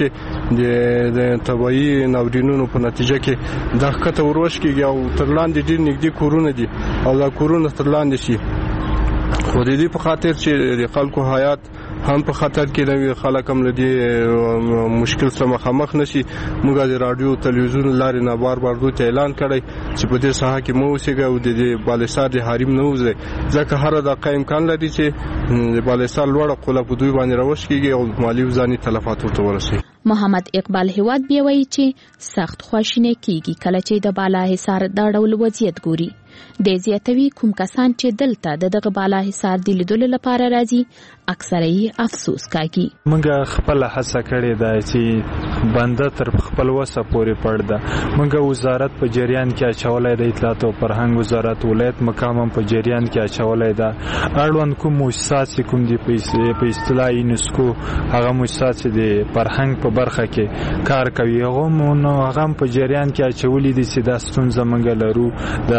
چې د طبیعي ناورینونو په نتیجه کې دا ښکته وروش کېږي او تر لاندې ډېر نږدې کورونه دي او دا کورونه تر لاندې شي. خو د دې په خاطر چې د خلکو حیات هم په خطر کې نه وي، خلک هم له دې مشکل سره مخامخ نشي. موږ د رادیو تلویزیون لارې نه بار بار دوی ته اعلان کړی چې په دې ساحه کې مو اوسېږئ او د دې بالا حصار د حریم نه وځئ، ځکه هره دقیقه امکان لري چې د بالا حصار لوړه قله په دوی باندې راوش کېږي او مالي او ځاني تلفات ورته ورسوي. محمد اقبال هیواد بیا وایي چې سخت خواشینی کېږي کله چې د بالا حصار دا ډول وضعیت ګوري. د زیاتوي کوم کسان چې دلته د دغه بالا حصار د لیدلو لپاره راځي اکثره یې افسوس کوي. موږ خپل هڅه کړې ده چې بنده تر خپل وسه پورې پړ ده. موږ وزارت په جریان کې اچولای د اطلاعات او فرهنګ وزارت ولایت مقام په جریان کې اچولای ده. اړوند کوم مؤسسات کوم دي په اصطلاح یونسکو هغه مؤسسات د فرهنګ په برخه کې کار کوي هغه نو هغه په جریان کې اچولې دي چې دا ستونزه موږ لرو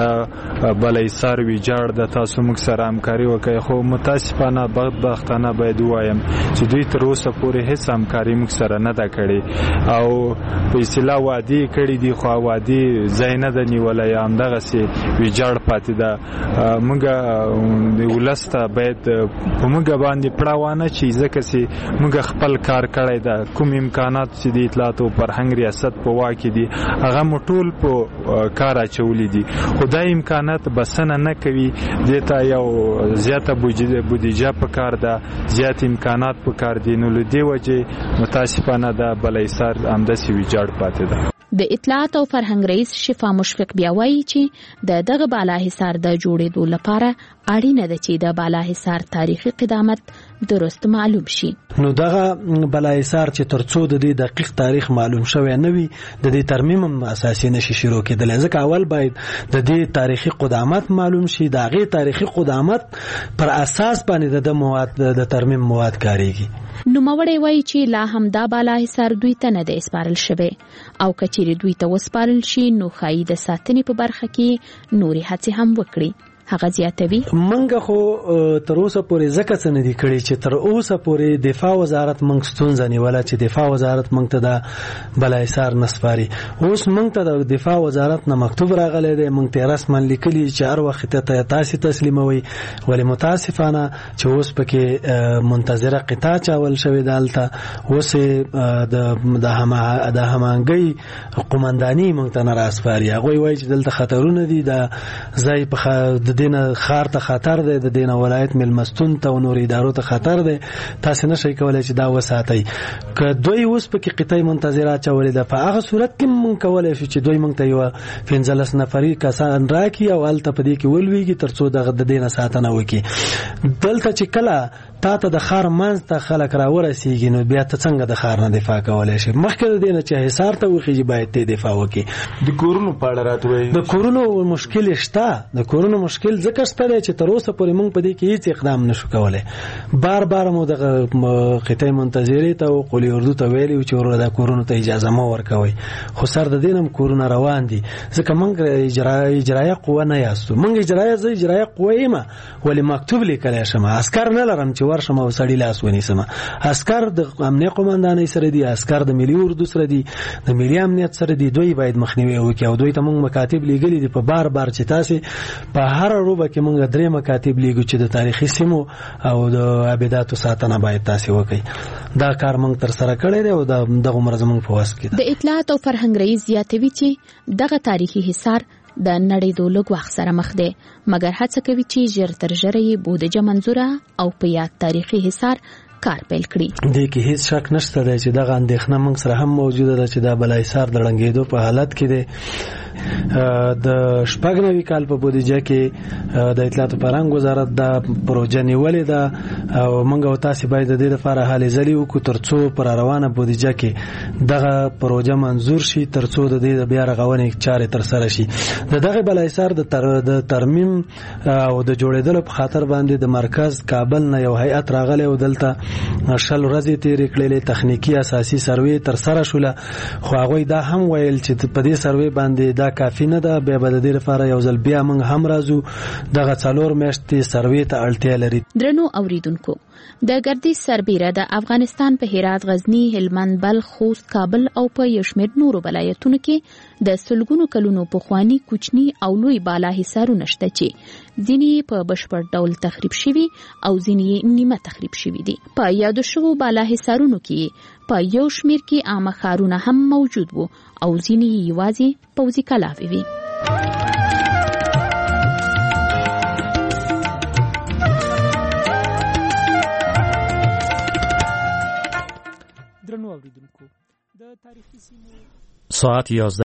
د بالا حصار ویجاړ د تاسو موږ سره همکاري وکړي. خو متاسفانه بدبختانه باید وایم چې دوی تر اوسه پورې هیڅ همکاري موږ سره نه ده کړې او په اصطلاح وعدې کړې دي خو وعدې ځای نه ده نیولی یا همدغسې ویجاړ پاتې ده. موږ د ولس ته باید په موږ باندې پړه وانه چې ځکه چې موږ خپل کار کړی ده. کوم امکانات چې د اطلاعات او فرهنګ ریاست په واک کې دي هغه مو ټول په کار اچولي دي. خو دا امکانات بسنه نه کوي. دې ته یو زیاته بودیجه په کار ده، زیات امکانات په کار دي. نو له دې وجې متاسفانه د بالا حصار همداسې ویجاړ پاتې ده. د اطلاعات او فرهنګ رئیس شفا مشفق بیا وایي چې د دغه بالا حصار د جوړېدو لپاره اړینه ده چې د بالا حصار تاریخي قدامت درست معلوم شي. نو دغه بالا حصار چې ترڅو د دې دقیق تاریخ معلوم شوی نه وي د دې ترمیم هم اساسي نشي شروع کېدلی، ځکه اول باید د دې تاریخي قدامت معلوم شي. د هغې تاریخي قدامت پر اساس باندې د مواد د ترمیم مواد کاریږي. نوموړی وایي چې لا هم دا بالا حصار دوی ته نه دی اسپارل شوی او که چیرې دوی ته وسپارل شي نو ښایي د ساتنې په برخه کې نورې هڅې هم وکړي. هغه زیاتوي منګه خو تر اوسه پورې ځکه څه نه دي کړي چې تر اوسه پورې دفاع وزارت منګ ستونزه نیوله چې دفاع وزارت منګ ته د بالا حصار نسپاري. اوس منګ ته د دفاع وزارت نه مکتوب راغلی دی، منګ ته رسما لیکلي چې هر وخت ته تاسو تسلیموي. ولې متاسفانه چې اوس پکې منتظره قطاع چاول شوی دالته اوس د د د همانګي قومنداني منګ ته نه راسپاري. هغه وایي چې دلته خطرونه دي، د ځای په دینه خار ته خطر دی، د دینه ولایت ملمستون ته او نور ادارو ته خطر دی. تاسو نشئ کولای چې دا وساتئ. که دوی اوس پکې قطعي منتظره چولې ده په هغه صورت کې مونږ کولای شو چې دوی مونږ ته یو پنځلس نفري کسان راکړي او هلته په دې کې ولویږي تر څو دغه د دینه ساتنه وکړي. دلته چې کله تا ته د خار منځ ته خلک راورسیږي نو بیا ته څنګه د خار نه دفاع کولای شي؟ مخکې د دې نه چې حصار ته وخیږي باید ته دفاع وکړي. د کورونو په اړه راته وایي د کورونو مشکل شته. د کورونو مشکل ځکه شته دی چې تر اوسه پورې موږ په دې کې هیڅ اقدام نشو کولی. بار بار مو دغه قطعي منتظرې ته او قولي اردو ته ویلي و چې ورور د کورونو ته اجازه مه ورکوئ، خو سر د دې نه هم کورونه روان دي ځکه موږ اجرایه قوه نه یاستو. موږ اجرایه زه اجرایه قوه یم ولې مکتوب لیکلی شم، عسکر نه لرم چې ورشم او سړي لاس ونیسم. عسکر د امنیه قومندانۍ سره دي، عسکر د ملي اردو سره دي، د ملي امنیت سره دي. دوی باید مخنیوي وکړي او دوی ته موږ مکاتب لیږلي دي په بار بار چې تاسې په هر روبه کې موږ درې مکاتب لیږو چې د تاریخي سیمو او د عباداتو ساتنه باید تاسې وکړي. دا کار موږ تر سره کړی دی او دغه عمر زموږ په وس کې ده. د اطلاعات او فرهنګ رئیس زیاتوي چې دغه تاریخي حصار د نړیدو لږ وخت سره مخ دی مګر هڅه کوي چې ژر تر ژره یې بودیجه منظوره او په یاد تاریخي حصار کار پیل کړي. د کې هیڅ شک نشته دی چې دغه اندېښنه موږ سره هم موجوده ده چې د بالاحصار د ړنګېدو په حالت کې دی. د شپږ نوي کال په بودیجه کې د اطلاعات او فرهنګ وزارت دا پروژه نیولې ده او موږ او تاسو باید د دې لپاره هلې ځلې وکړو ترڅو پر روانه بودیجه کې دغه پروژه منظور شي ترڅو د دې بیا رغونې چارې تر سره شي. د دغه بالاحصار د تر د ترمیم او د جوړېدلو په خاطر باندې د مرکز کابل نه یو هیئت راغلی او دلته شل ورځې تیرې کړلې تخنیکی اساسي سروې تر سره شوله خو هغوی دا هم ویل چې په دې سروې باندې دا کافی نه ده بیا به د دې لپاره یو ځل بیا موږ هم راځو دغه څلور میاشتې سروې ته اړتیا لري. درنو اوریدونکو د ګردیز سربیره د افغانستان په هرات غزنی هلمند بلخ خوست کابل او په یو شمېر نورو ولایتونو کې د سلګونو کلونو پخوانی کوچني او لوی بالا حصارونه شته چې ځینې په بشپړ ډول تخریب شوي او ځینې نیمه تخریب شوي دي. په یادو شوو بالا حصارونو کې په یو شمېر کې عامه ښارونه هم موجود وو او ځینې یوازې پوځي کلاوې وي. درنو اوریدونکو د تاریخي سیمو ساعت یازده